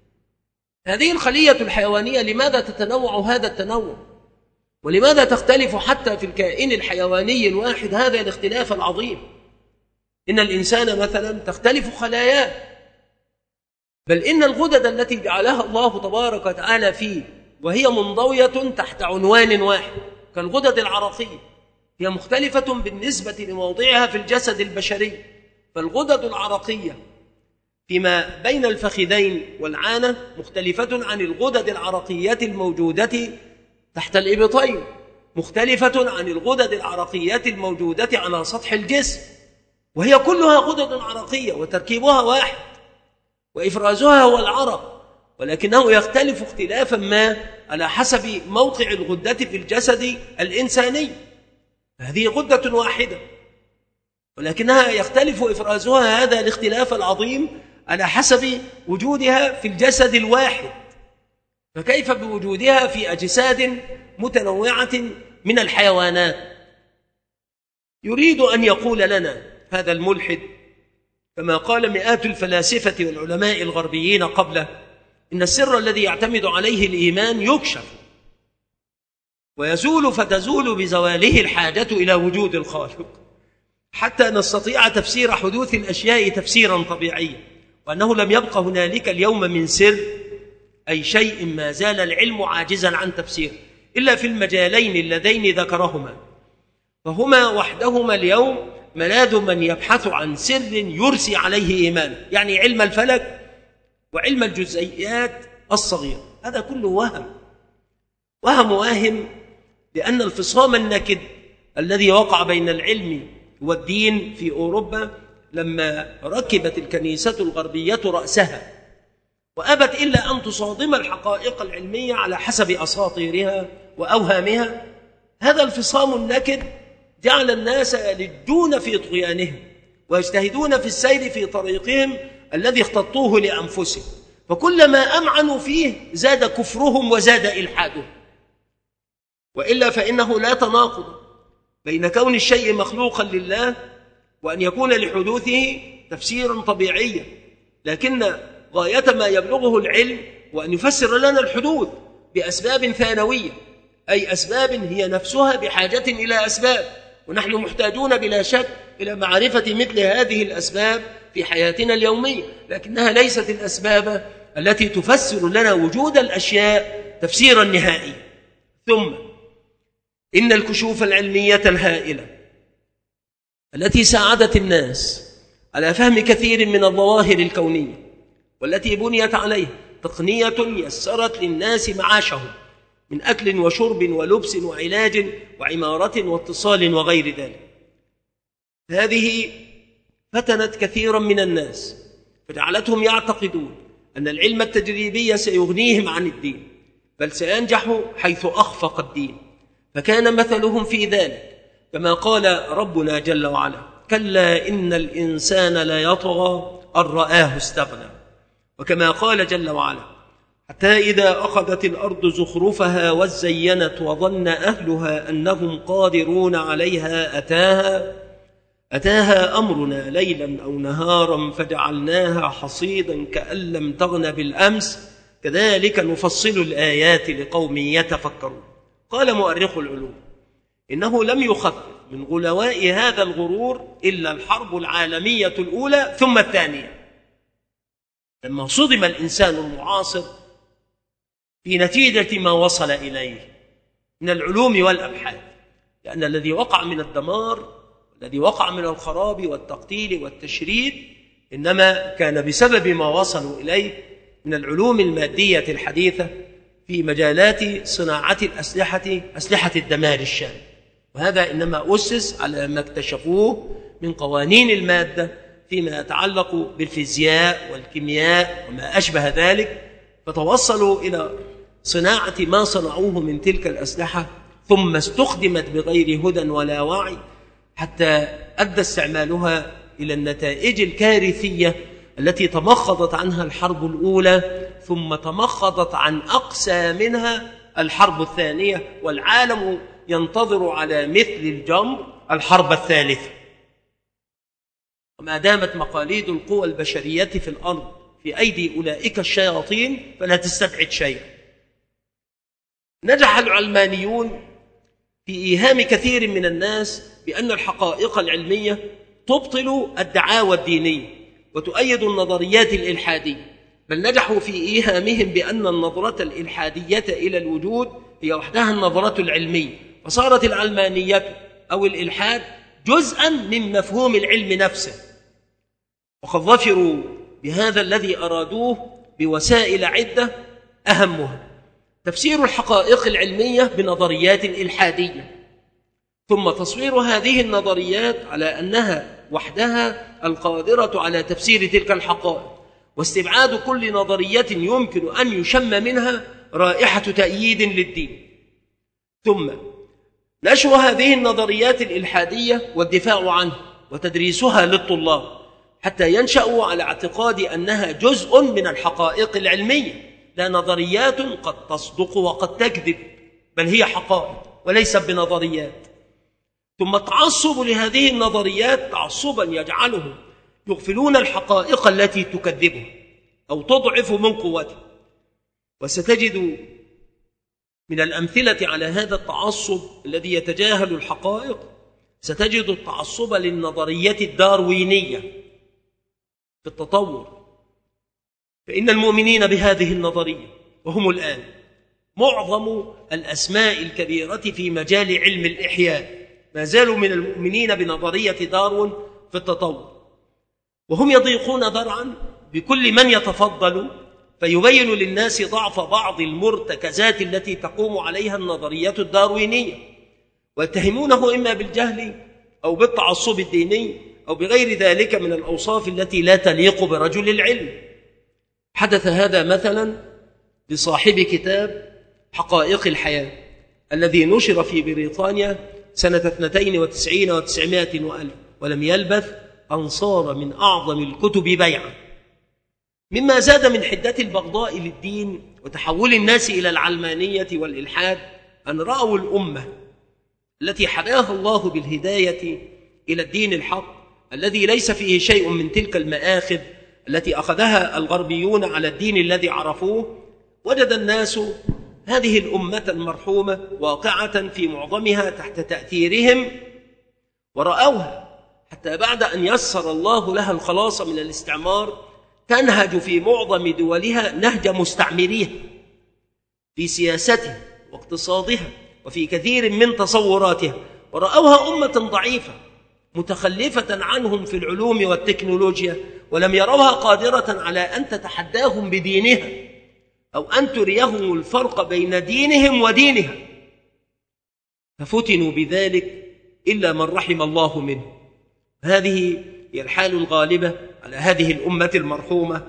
هذه الخلية الحيوانية لماذا تتنوع هذا التنوع؟ ولماذا تختلف حتى في الكائن الحيواني الواحد هذا الاختلاف العظيم؟ إن الإنسان مثلا تختلف خلاياه، بل إن الغدد التي جعلها الله تبارك وتعالى فيه وهي منضوية تحت عنوان واحد كالغدد العرقية هي مختلفة بالنسبة لموضعها في الجسد البشري. فالغدد العرقية فيما بين الفخذين والعانة مختلفة عن الغدد العرقية الموجودة تحت الإبطين، مختلفة عن الغدد العرقية الموجودة على سطح الجسم، وهي كلها غدد عرقية وتركيبها واحد وإفرازها هو العرق، ولكنه يختلف اختلافا ما على حسب موقع الغدة في الجسد الإنساني. هذه غدة واحدة ولكنها يختلف إفرازها هذا الاختلاف العظيم على حسب وجودها في الجسد الواحد، فكيف بوجودها في أجساد متنوعة من الحيوانات؟ يريد أن يقول لنا هذا الملحد كما قال مئات الفلاسفة والعلماء الغربيين قبله إن السر الذي يعتمد عليه الإيمان يكشف ويزول، فتزول بزواله الحاجة إلى وجود الخالق حتى نستطيع تفسير حدوث الأشياء تفسيرا طبيعيا، وأنه لم يبقى هنالك اليوم من سر أي شيء ما زال العلم عاجزا عن تفسيره إلا في المجالين اللذين ذكرهما، فهما وحدهما اليوم ملاذ من يبحث عن سر يرسي عليه إيمانه، يعني علم الفلك وعلم الجزئيات الصغيرة. هذا كله وهم واهم، لأن الفصام النكد الذي وقع بين العلم والدين في أوروبا لما ركبت الكنيسة الغربية رأسها وأبت إلا أن تصادم الحقائق العلمية على حسب أساطيرها وأوهامها، هذا الفصام النكد جعل الناس يلجون في طغيانهم ويجتهدون في السير في طريقهم الذي اختطوه لأنفسهم، فكلما أمعنوا فيه زاد كفرهم وزاد إلحادهم. وإلا فإنه لا تناقض بين كون الشيء مخلوقا لله وأن يكون لحدوثه تفسيرا طبيعيا، لكن غاية ما يبلغه العلم وأن يفسر لنا الحدوث بأسباب ثانوية، أي أسباب هي نفسها بحاجة إلى أسباب، ونحن محتاجون بلا شك إلى معرفة مثل هذه الأسباب في حياتنا اليومية، لكنها ليست الأسباب التي تفسر لنا وجود الأشياء تفسيرا نهائيا. ثم إن الكشوف العلمية الهائلة التي ساعدت الناس على فهم كثير من الظواهر الكونية والتي بنيت عليه تقنية يسرت للناس معاشهم من أكل وشرب ولبس وعلاج وعمارة واتصال وغير ذلك، هذه فتنت كثيرا من الناس فجعلتهم يعتقدون أن العلم التجريبي سيغنيهم عن الدين، بل سينجح حيث أخفق الدين، فكان مثلهم في ذلك كما قال ربنا جل وعلا: كلا إن الإنسان ليطغى أن رآه استغنى. وكما قال جل وعلا: حتى إذا أخذت الأرض زخرفها وزينت وظن أهلها أنهم قادرون عليها أتاها أمرنا ليلا أو نهارا فجعلناها حصيدا كأن لم تغن بالأمس كذلك نفصل الآيات لقوم يتفكرون. قال مؤرخ العلوم: إنه لم يخفف من غلواء هذا الغرور إلا الحرب العالمية الأولى ثم الثانية، لما صدم الإنسان المعاصر في نتيجة ما وصل إليه من العلوم والأبحاث، لأن الذي وقع من الدمار الذي وقع من الخراب والتقتيل والتشريد إنما كان بسبب ما وصلوا إليه من العلوم المادية الحديثة في مجالات صناعة أسلحة الدمار الشامل، وهذا إنما أسس على ما اكتشفوه من قوانين المادة فيما يتعلق بالفيزياء والكيمياء وما أشبه ذلك، فتوصلوا إلى صناعة ما صنعوه من تلك الأسلحة، ثم استخدمت بغير هدى ولا وعي حتى أدى استعمالها إلى النتائج الكارثية التي تمخضت عنها الحرب الأولى، ثم تمخضت عن أقسى منها الحرب الثانية، والعالم ينتظر على مثل الجمر الحرب الثالثة. وما دامت مقاليد القوى البشرية في الأرض في أيدي أولئك الشياطين فلا تستبعد شيئا. نجح العلمانيون في إيهام كثير من الناس بأن الحقائق العلمية تبطل الدعاوى الدينية وتؤيد النظريات الإلحادية، بل نجحوا في إيهامهم بأن النظرة الإلحادية إلى الوجود هي وحدها النظرة العلمية، فصارت العلمانية أو الإلحاد جزءا من مفهوم العلم نفسه، وقد ظفروا بهذا الذي أرادوه بوسائل عدة، أهمها تفسير الحقائق العلمية بنظريات إلحادية، ثم تصوير هذه النظريات على أنها وحدها القادرة على تفسير تلك الحقائق، واستبعاد كل نظرية يمكن أن يشم منها رائحة تأييد للدين، ثم نشر هذه النظريات الإلحادية والدفاع عنها وتدريسها للطلاب حتى ينشأوا على اعتقاد أنها جزء من الحقائق العلمية، لا نظريات قد تصدق وقد تكذب، بل هي حقائق وليست بنظريات. ثم التعصب لهذه النظريات تعصبا يجعلهم يغفلون الحقائق التي تكذبها أو تضعف من قوتها. وستجد من الأمثلة على هذا التعصب الذي يتجاهل الحقائق، ستجد التعصب للنظرية الداروينية في التطور، فإن المؤمنين بهذه النظرية وهم الآن معظم الأسماء الكبيرة في مجال علم الإحياء ما زالوا من المؤمنين بنظرية داروين في التطور، وهم يضيقون ذرعا بكل من يتفضل فيبين للناس ضعف بعض المرتكزات التي تقوم عليها النظريات الداروينية، ويتهمونه إما بالجهل أو بالتعصب الديني أو بغير ذلك من الأوصاف التي لا تليق برجل العلم. حدث هذا مثلا لصاحب كتاب حقائق الحياة الذي نشر في بريطانيا سنة 92 و900 وألف، ولم يلبث أن صار من أعظم الكتب بيعا. مما زاد من حدة البغضاء للدين وتحول الناس إلى العلمانية والإلحاد أن رأوا الأمة التي حداها الله بالهداية إلى الدين الحق الذي ليس فيه شيء من تلك المآخذ التي أخذها الغربيون على الدين الذي عرفوه. وجد الناس هذه الأمة المرحومة واقعة في معظمها تحت تأثيرهم، ورأوها حتى بعد أن يسر الله لها الخلاص من الاستعمار تنهج في معظم دولها نهج مستعمريها في سياستها واقتصادها وفي كثير من تصوراتها، ورأوها أمة ضعيفة متخلفة عنهم في العلوم والتكنولوجيا، ولم يروها قادرة على أن تتحداهم بدينها أو أن تريهم الفرق بين دينهم ودينها، ففتنوا بذلك إلا من رحم الله منه. هذه هي الحال الغالبة على هذه الأمة المرحومة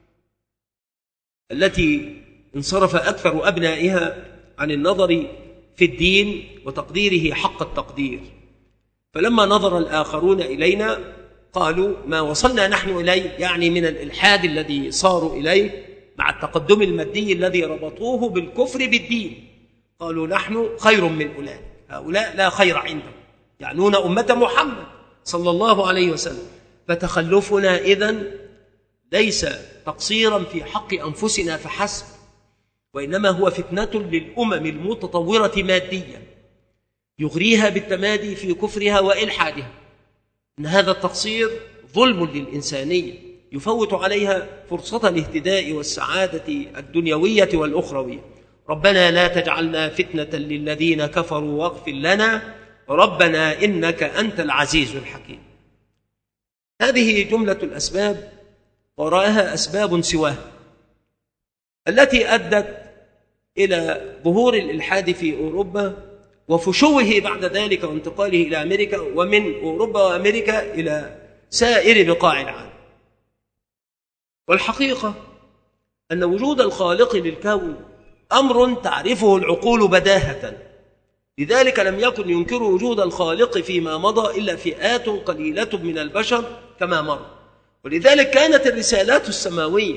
التي انصرف أكثر أبنائها عن النظر في الدين وتقديره حق التقدير. فلما نظر الآخرون إلينا قالوا ما وصلنا نحن إليه، يعني من الإلحاد الذي صاروا إليه مع التقدم المادي الذي ربطوه بالكفر بالدين، قالوا نحن خير من أولئك، هؤلاء لا خير عندهم، يعنون أمة محمد صلى الله عليه وسلم. فتخلفنا إذن ليس تقصيرا في حق أنفسنا فحسب، وإنما هو فتنة للأمم المتطورة ماديا يغريها بالتمادي في كفرها وإلحادها. إن هذا التقصير ظلم للإنسانية يفوت عليها فرصة الاهتداء والسعادة الدنيوية والأخروية. ربنا لا تجعلنا فتنة للذين كفروا واغفر لنا ربنا إنك أنت العزيز الحكيم. هذه جملة الأسباب، وراءها أسباب سواها التي أدت إلى ظهور الإلحاد في أوروبا وفشوه بعد ذلك وانتقاله إلى أمريكا، ومن أوروبا وأمريكا إلى سائر بقاع العالم. والحقيقة أن وجود الخالق للكون أمر تعرفه العقول بداهة، لذلك لم يكن ينكر وجود الخالق فيما مضى إلا فئات قليلة من البشر كما مر. ولذلك كانت الرسالات السماوية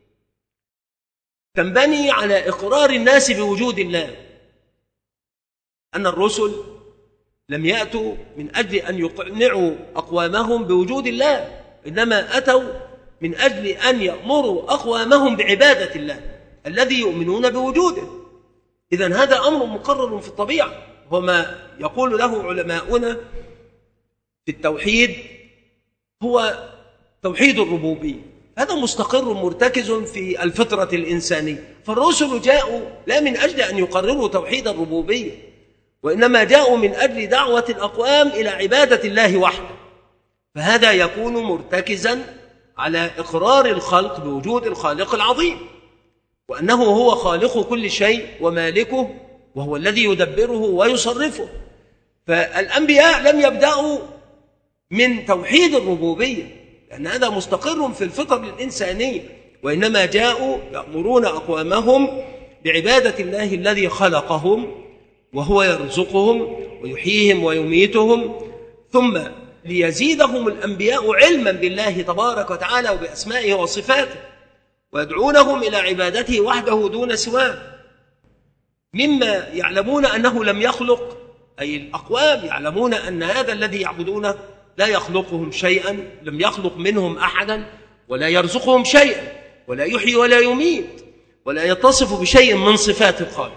تنبني على إقرار الناس بوجود الله، أن الرسل لم يأتوا من أجل أن يقنعوا أقوامهم بوجود الله، إنما أتوا من أجل أن يأمروا أقوامهم بعبادة الله الذي يؤمنون بوجوده. إذن هذا أمر مقرر في الطبيعة، وما يقول له علماؤنا في التوحيد هو توحيد الربوبية، هذا مستقر مرتكز في الفطرة الإنسانية. فالرسل جاءوا لا من أجل أن يقرروا توحيد الربوبية، وإنما جاءوا من أجل دعوة الأقوام إلى عبادة الله وحده، فهذا يكون مرتكزا على إقرار الخلق بوجود الخالق العظيم، وأنه هو خالق كل شيء ومالكه، وهو الذي يدبره ويصرفه. فالأنبياء لم يبدأوا من توحيد الربوبية لأن هذا مستقر في الفطر الإنسانية، وإنما جاءوا يأمرون أقوامهم بعبادة الله الذي خلقهم وهو يرزقهم ويحييهم ويميتهم، ثم ليزيدهم الأنبياء علما بالله تبارك وتعالى وبأسمائه وصفاته، ويدعونهم إلى عبادته وحده دون سواه، مما يعلمون أنه لم يخلق، أي الأقوام يعلمون أن هذا الذي يعبدونه لا يخلقهم شيئا، لم يخلق منهم أحدا، ولا يرزقهم شيئا، ولا يحيي ولا يميت، ولا يتصف بشيء من صفات الخالق.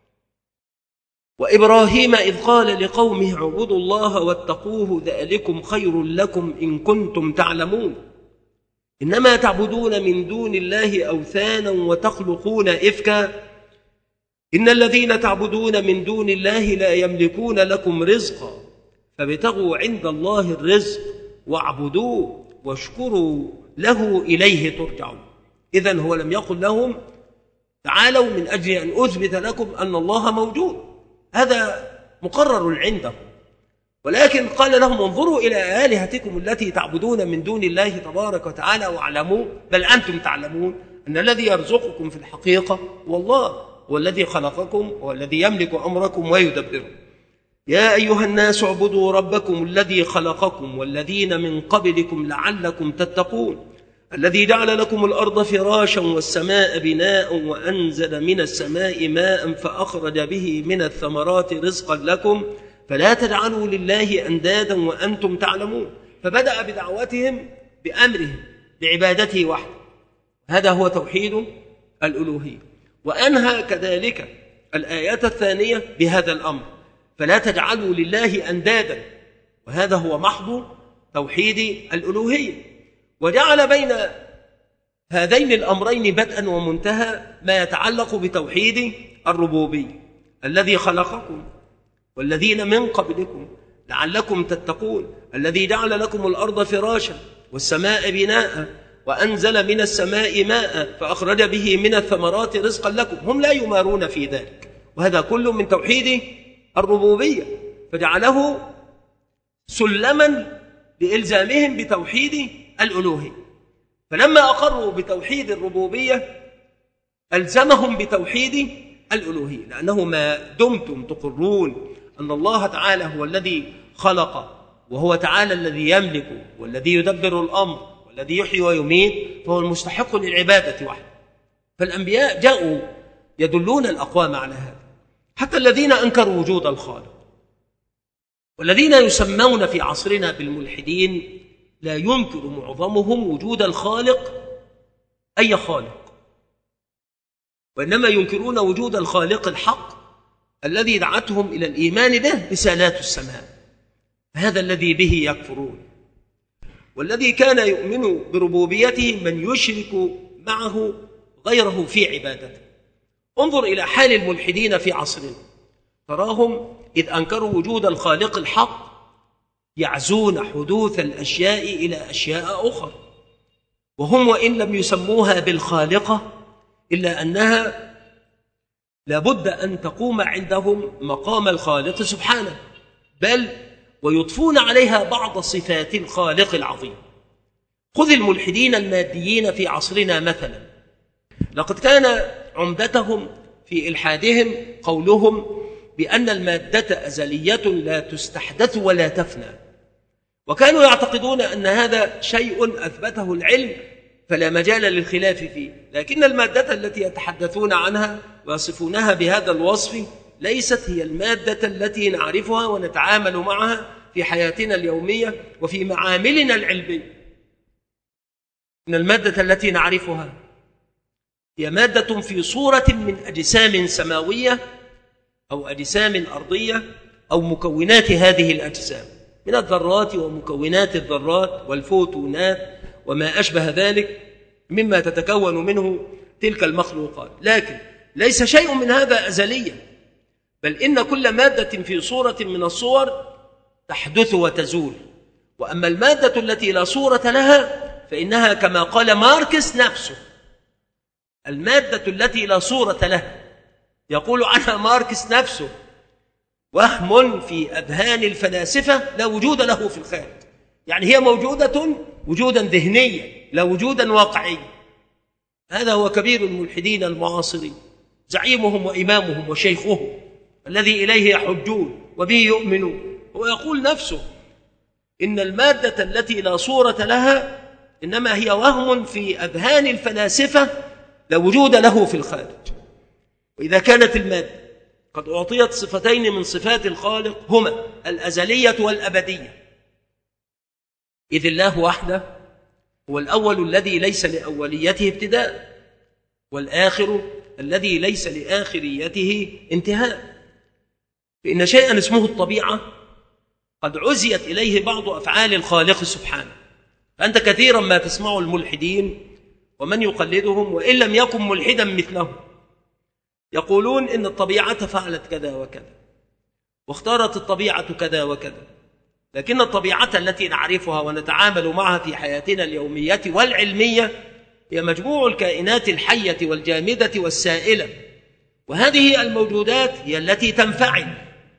وإبراهيم إذ قال لقومه اعبدوا الله واتقوه ذلكم خير لكم إن كنتم تعلمون إنما تعبدون من دون الله أوثانا وتخلقون إفكا إن الذين تعبدون من دون الله لا يملكون لكم رزقا فابتغوا عند الله الرزق واعبدوه واشكروا له إليه ترجعون. إذن هو لم يقل لهم تعالوا من أجل أن أثبت لكم أن الله موجود، هذا مقرر عندهم، ولكن قال لهم انظروا إلى آلهتكم التي تعبدون من دون الله تبارك وتعالى واعلموا، بل أنتم تعلمون، أن الذي يرزقكم في الحقيقة هو الله، والذي خلقكم والذي يملك أمركم ويدبره. يا أيها الناس اعبدوا ربكم الذي خلقكم والذين من قبلكم لعلكم تتقون، الذي جعل لكم الأرض فراشا والسماء بناء وأنزل من السماء ماء فأخرج به من الثمرات رزقا لكم فلا تجعلوا لله أندادا وأنتم تعلمون. فبدأ بدعوتهم بأمرهم بعبادته وحده، هذا هو توحيد الألوهية، وأنهى كذلك الآيات الثانية بهذا الأمر فلا تجعلوا لله أندادا، وهذا هو محض توحيد الألوهية. وجعل بين هذين الأمرين بدءا ومنتهى ما يتعلق بتوحيد الربوبية، الذي خلقكم والذين من قبلكم لعلكم تتقون، الذي جعل لكم الأرض فراشا والسماء بناء وأنزل من السماء ماء فأخرج به من الثمرات رزقا لكم. هم لا يمارون في ذلك، وهذا كله من توحيد الربوبية، فجعله سلما لإلزامهم بتوحيد الألوهية. فلما أقروا بتوحيد الربوبية ألزمهم بتوحيد الألوهية، لأنه ما دمتم تقرون أن الله تعالى هو الذي خلق، وهو تعالى الذي يملك والذي يدبر الأمر والذي يحيي ويميت، فهو المستحق للعبادة وحده. فالأنبياء جاءوا يدلون الأقوام على هذا، حتى الذين أنكروا وجود الخالق والذين يسمون في عصرنا بالملحدين لا ينكر معظمهم وجود الخالق أي خالق، وإنما ينكرون وجود الخالق الحق الذي دعتهم إلى الإيمان به رسالات السماء، هذا الذي به يكفرون. والذي كان يؤمن بربوبيته من يشرك معه غيره في عبادته. انظر إلى حال الملحدين في عصرنا، تراهم إذ أنكروا وجود الخالق الحق يعزون حدوث الأشياء إلى أشياء أخرى، وهم وإن لم يسموها بالخالقة إلا أنها لابد أن تقوم عندهم مقام الخالق سبحانه، بل ويضفون عليها بعض صفات الخالق العظيم. خذ الملحدين الماديين في عصرنا مثلا، لقد كان عمدتهم في إلحادهم قولهم بأن المادة أزلية لا تستحدث ولا تفنى، وكانوا يعتقدون أن هذا شيء أثبته العلم فلا مجال للخلاف فيه، لكن المادة التي يتحدثون عنها ويصفونها بهذا الوصف ليست هي المادة التي نعرفها ونتعامل معها في حياتنا اليومية وفي معاملنا العلمية. إن المادة التي نعرفها هي مادة في صورة من أجسام سماوية أو أجسام أرضية أو مكونات هذه الأجسام من الذرات ومكونات الذرات والفوتونات وما أشبه ذلك مما تتكون منه تلك المخلوقات، لكن ليس شيء من هذا أزليا، بل إن كل مادة في صورة من الصور تحدث وتزول. وأما المادة التي لا صورة لها فإنها كما قال ماركس نفسه، المادة التي لا صورة لها يقول عنها ماركس نفسه وهم في أذهان الفلاسفة لا وجود له في الخارج، يعني هي موجودة وجودا ذهنيا لا وجودا واقعيا. هذا هو كبير الملحدين المعاصرين، زعيمهم وإمامهم وشيخهم الذي إليه يحجون وبه يؤمنون، هو يقول نفسه إن المادة التي لا صورة لها إنما هي وهم في أذهان الفلاسفة لا وجود له في الخارج. وإذا كانت المادة قد أعطيت صفتين من صفات الخالق هما الأزلية والأبدية، إذ الله وحده هو الأول الذي ليس لأوليته ابتداء، والآخر الذي ليس لآخريته انتهاء. فإن شيئا اسمه الطبيعة قد عزيت إليه بعض أفعال الخالق سبحانه، فأنت كثيرا ما تسمع الملحدين ومن يقلدهم وإن لم يكن ملحدا مثلهم يقولون إن الطبيعة فعلت كذا وكذا واختارت الطبيعة كذا وكذا، لكن الطبيعة التي نعرفها ونتعامل معها في حياتنا اليومية والعلمية هي مجموع الكائنات الحية والجامدة والسائلة، وهذه الموجودات هي التي تنفعل،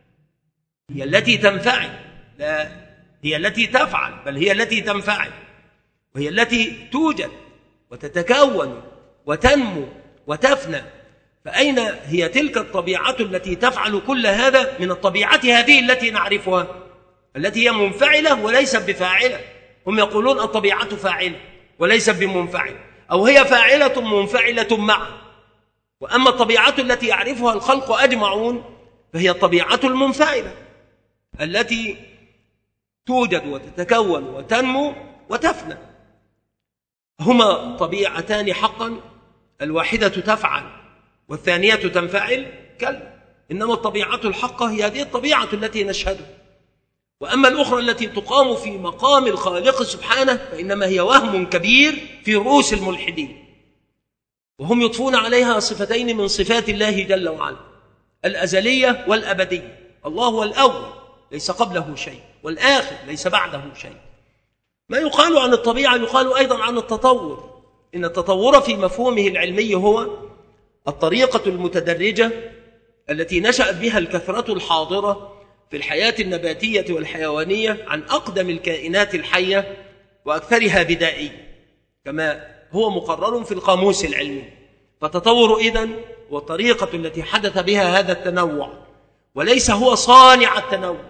لا هي التي تفعل، بل هي التي تنفعل، وهي التي توجد وتتكون وتنمو وتفنى. فأين هي تلك الطبيعة التي تفعل كل هذا من الطبيعة هذه التي نعرفها، التي هي منفعلة وليست بفاعلة؟ هم يقولون الطبيعة فاعلة وليست بمنفعلة، أو هي فاعلة منفعلة معا. وأما الطبيعة التي يعرفها الخلق أجمعون فهي الطبيعة المنفعلة التي توجد وتتكون وتنمو وتفنى. هما طبيعتان حقا، الواحدة تفعل والثانية تنفعل، كلا، إنما الطبيعة الحقة هي هذه الطبيعة التي نشهدها. وأما الأخرى التي تقام في مقام الخالق سبحانه فإنما هي وهم كبير في رؤوس الملحدين، وهم يضفون عليها صفتين من صفات الله جل وعلا: الأزلية والأبدية. الله هو الأول ليس قبله شيء، والآخر ليس بعده شيء. ما يقال عن الطبيعة يقال أيضا عن التطور. إن التطور في مفهومه العلمي هو الطريقة المتدرجة التي نشأت بها الكثرة الحاضرة في الحياة النباتية والحيوانية عن أقدم الكائنات الحية وأكثرها بدائية، كما هو مقرر في القاموس العلمي. فتطور إذن هو الطريقة التي حدث بها هذا التنوع، وليس هو صانع التنوع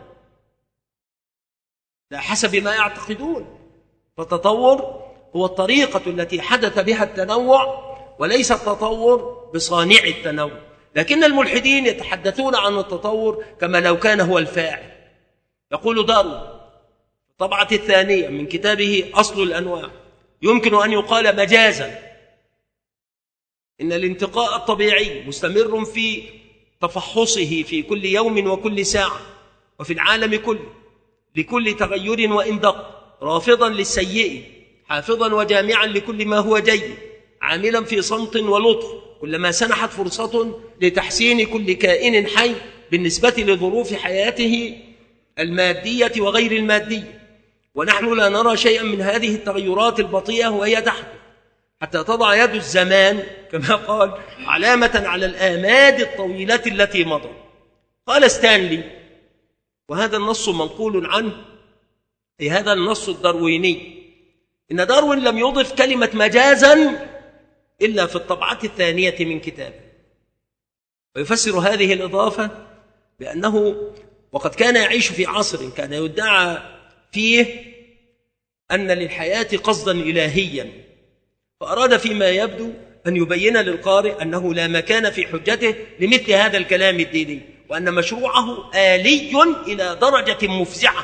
لا حسب ما يعتقدون. فالتطور هو الطريقة التي حدث بها التنوع، وليس التطور بصانع التنوع. لكن الملحدين يتحدثون عن التطور كما لو كان هو الفاعل. يقول داروين في الطبعة الثانية من كتابه أصل الأنواع: يمكن أن يقال مجازا إن الانتقاء الطبيعي مستمر في تفحصه في كل يوم وكل ساعة وفي العالم كله، لكل تغير وإن دق، رافضا للسيء، حافظا وجامعا لكل ما هو جيد، عاملا في صمت ولطف كلما سنحت فرصة لتحسين كل كائن حي بالنسبة لظروف حياته المادية وغير المادية. ونحن لا نرى شيئا من هذه التغيرات البطيئة وهي تحدث حتى تضع يد الزمان كما قال علامة على الآماد الطويلة التي مضت. قال ستانلي، وهذا النص منقول عنه، أي هذا النص الدارويني، إن داروين لم يضف كلمة مجازا إلا في الطبعة الثانية من كتابه. ويفسر هذه الإضافة بأنه وقد كان يعيش في عصر كان يدعى فيه أن للحياة قصدا إلهيا، فأراد فيما يبدو أن يبين للقارئ أنه لا مكان في حجته لمثل هذا الكلام الديني، وأن مشروعه آلي إلى درجة مفزعة.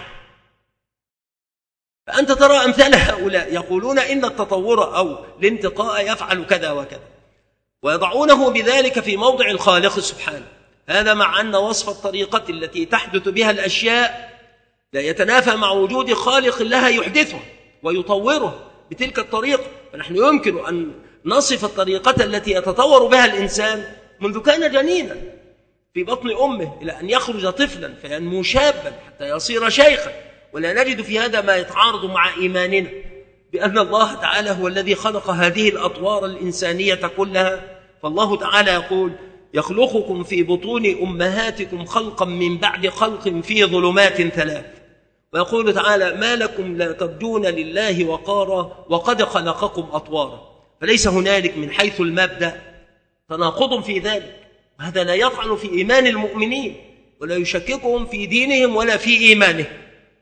فأنت ترى أمثال هؤلاء يقولون إن التطور أو الانتقاء يفعل كذا وكذا، ويضعونه بذلك في موضع الخالق سبحانه. هذا مع أن وصف الطريقة التي تحدث بها الأشياء لا يتنافى مع وجود خالق لها يحدثه ويطوره بتلك الطريقة. فنحن يمكن أن نصف الطريقة التي يتطور بها الإنسان منذ كان جنينا في بطن أمه إلى أن يخرج طفلا فينمو شابا حتى يصير شيخا، ولا نجد في هذا ما يتعارض مع إيماننا بأن الله تعالى هو الذي خلق هذه الأطوار الإنسانية كلها. فالله تعالى يقول: يخلقكم في بطون أمهاتكم خلقا من بعد خلق في ظلمات ثلاث. ويقول تعالى: ما لكم لا ترجون لله وقارا وقد خلقكم أطوارا. فليس هنالك من حيث المبدأ تناقض في ذلك، وهذا لا يطعن في إيمان المؤمنين ولا يشككهم في دينهم ولا في إيمانهم.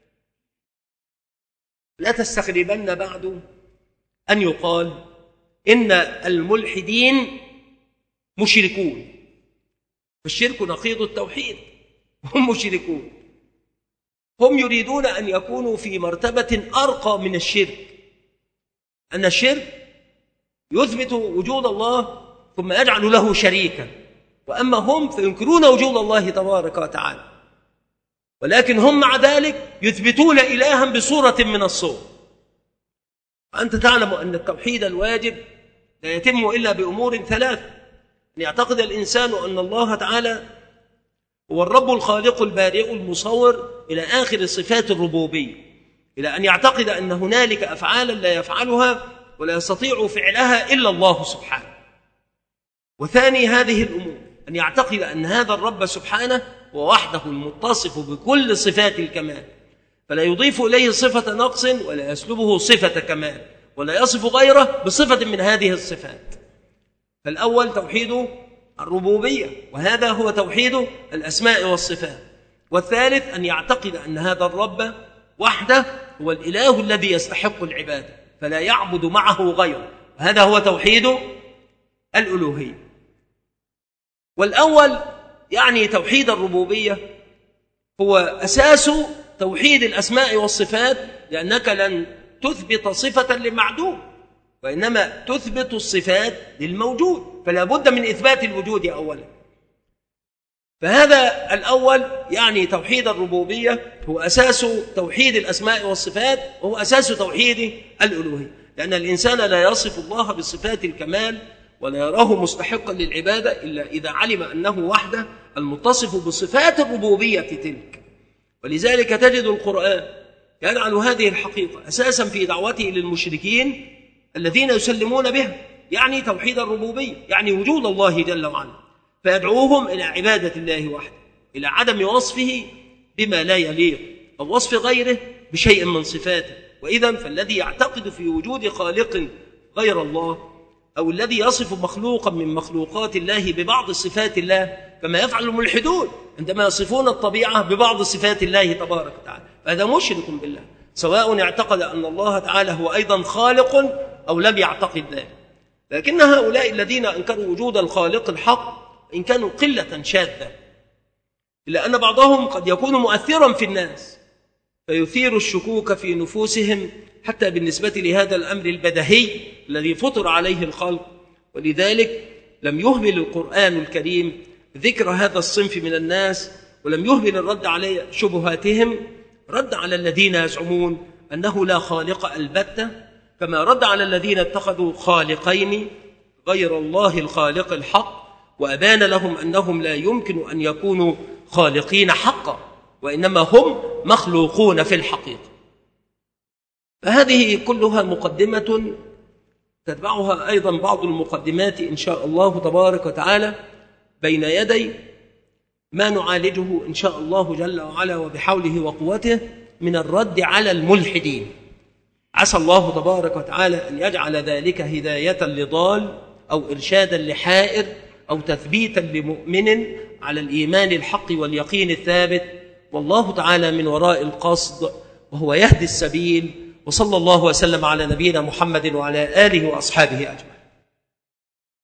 لا تستغربن بعد أن يقال إن الملحدين مشركون، فالشرك نقيض التوحيد، هم مشركون. هم يريدون أن يكونوا في مرتبة أرقى من الشرك، أن الشرك يثبت وجود الله ثم يجعل له شريكا، وأما هم فينكرون وجود الله تبارك وتعالى، ولكن هم مع ذلك يثبتون إلها بصورة من الصور. وأنت تعلم أن التوحيد الواجب لا يتم إلا بأمور ثلاث: أن يعتقد الإنسان أن الله تعالى هو الرب الخالق البارئ المصور إلى آخر صفات الربوبية، إلى أن يعتقد أن هنالك أفعالا لا يفعلها ولا يستطيع فعلها إلا الله سبحانه. وثاني هذه الأمور أن يعتقد أن هذا الرب سبحانه هو وحده المتصف بكل صفات الكمال، فلا يضيف إليه صفة نقص ولا يسلبه صفة كمال، ولا يصف غيره بصفة من هذه الصفات. فالأول توحيد الربوبية، وهذا هو توحيد الأسماء والصفات. والثالث أن يعتقد أن هذا الرب وحده هو الإله الذي يستحق العبادة فلا يعبد معه غيره، وهذا هو توحيد الألوهية. والأول يعني توحيد الربوبية هو أساس توحيد الأسماء والصفات، لأنك لن تثبت صفة لمعدوم، وإنما تثبت الصفات للموجود، فلا بد من إثبات الوجود أولا. فهذا الأول يعني توحيد الربوبية هو أساس توحيد الأسماء والصفات، وهو أساس توحيد الألوهية، لأن الإنسان لا يصف الله بصفات الكمال ولا يراه مستحقا للعبادة إلا إذا علم أنه وحده المتصف بصفات الربوبية تلك. ولذلك تجد القرآن يجعل هذه الحقيقة أساسا في دعوته للمشركين الذين يسلمون بها، يعني توحيد الربوبية، يعني وجود الله جل وعلا، فيدعوهم إلى عبادة الله وحده، إلى عدم وصفه بما لا يليق أو وصف غيره بشيء من صفاته. وإذن فالذي يعتقد في وجود خالق غير الله، أو الذي يصف مخلوقا من مخلوقات الله ببعض صفات الله، كما يفعل الملحدون عندما يصفون الطبيعة ببعض صفات الله تبارك وتعالى، فهذا مشرك بالله، سواء اعتقد أن الله تعالى هو أيضا خالق أو لم يعتقد ذلك. لكن هؤلاء الذين أنكروا وجود الخالق الحق إن كانوا قلة شاذة، إلا أن بعضهم قد يكون مؤثرا في الناس فيثير الشكوك في نفوسهم حتى بالنسبة لهذا الأمر البديهي الذي فطر عليه الخلق. ولذلك لم يهمل القرآن الكريم ذكر هذا الصنف من الناس، ولم يهمل الرد على شبهاتهم، رد على الذين يزعمون أنه لا خالق البتة، كما رد على الذين اتخذوا خالقين غير الله الخالق الحق، وأبان لهم أنهم لا يمكن أن يكونوا خالقين حقا، وإنما هم مخلوقون في الحقيقة. فهذه كلها مقدمة تتبعها أيضا بعض المقدمات إن شاء الله تبارك وتعالى بين يدي ما نعالجه إن شاء الله جل وعلا وبحوله وقوته من الرد على الملحدين. عسى الله تبارك وتعالى أن يجعل ذلك هداية لضال أو إرشادا لحائر أو تثبيتا لمؤمن على الإيمان الحق واليقين الثابت، والله تعالى من وراء القصد وهو يهدي السبيل. وصلى الله وسلم على نبينا محمد وعلى آله وأصحابه أجمعين.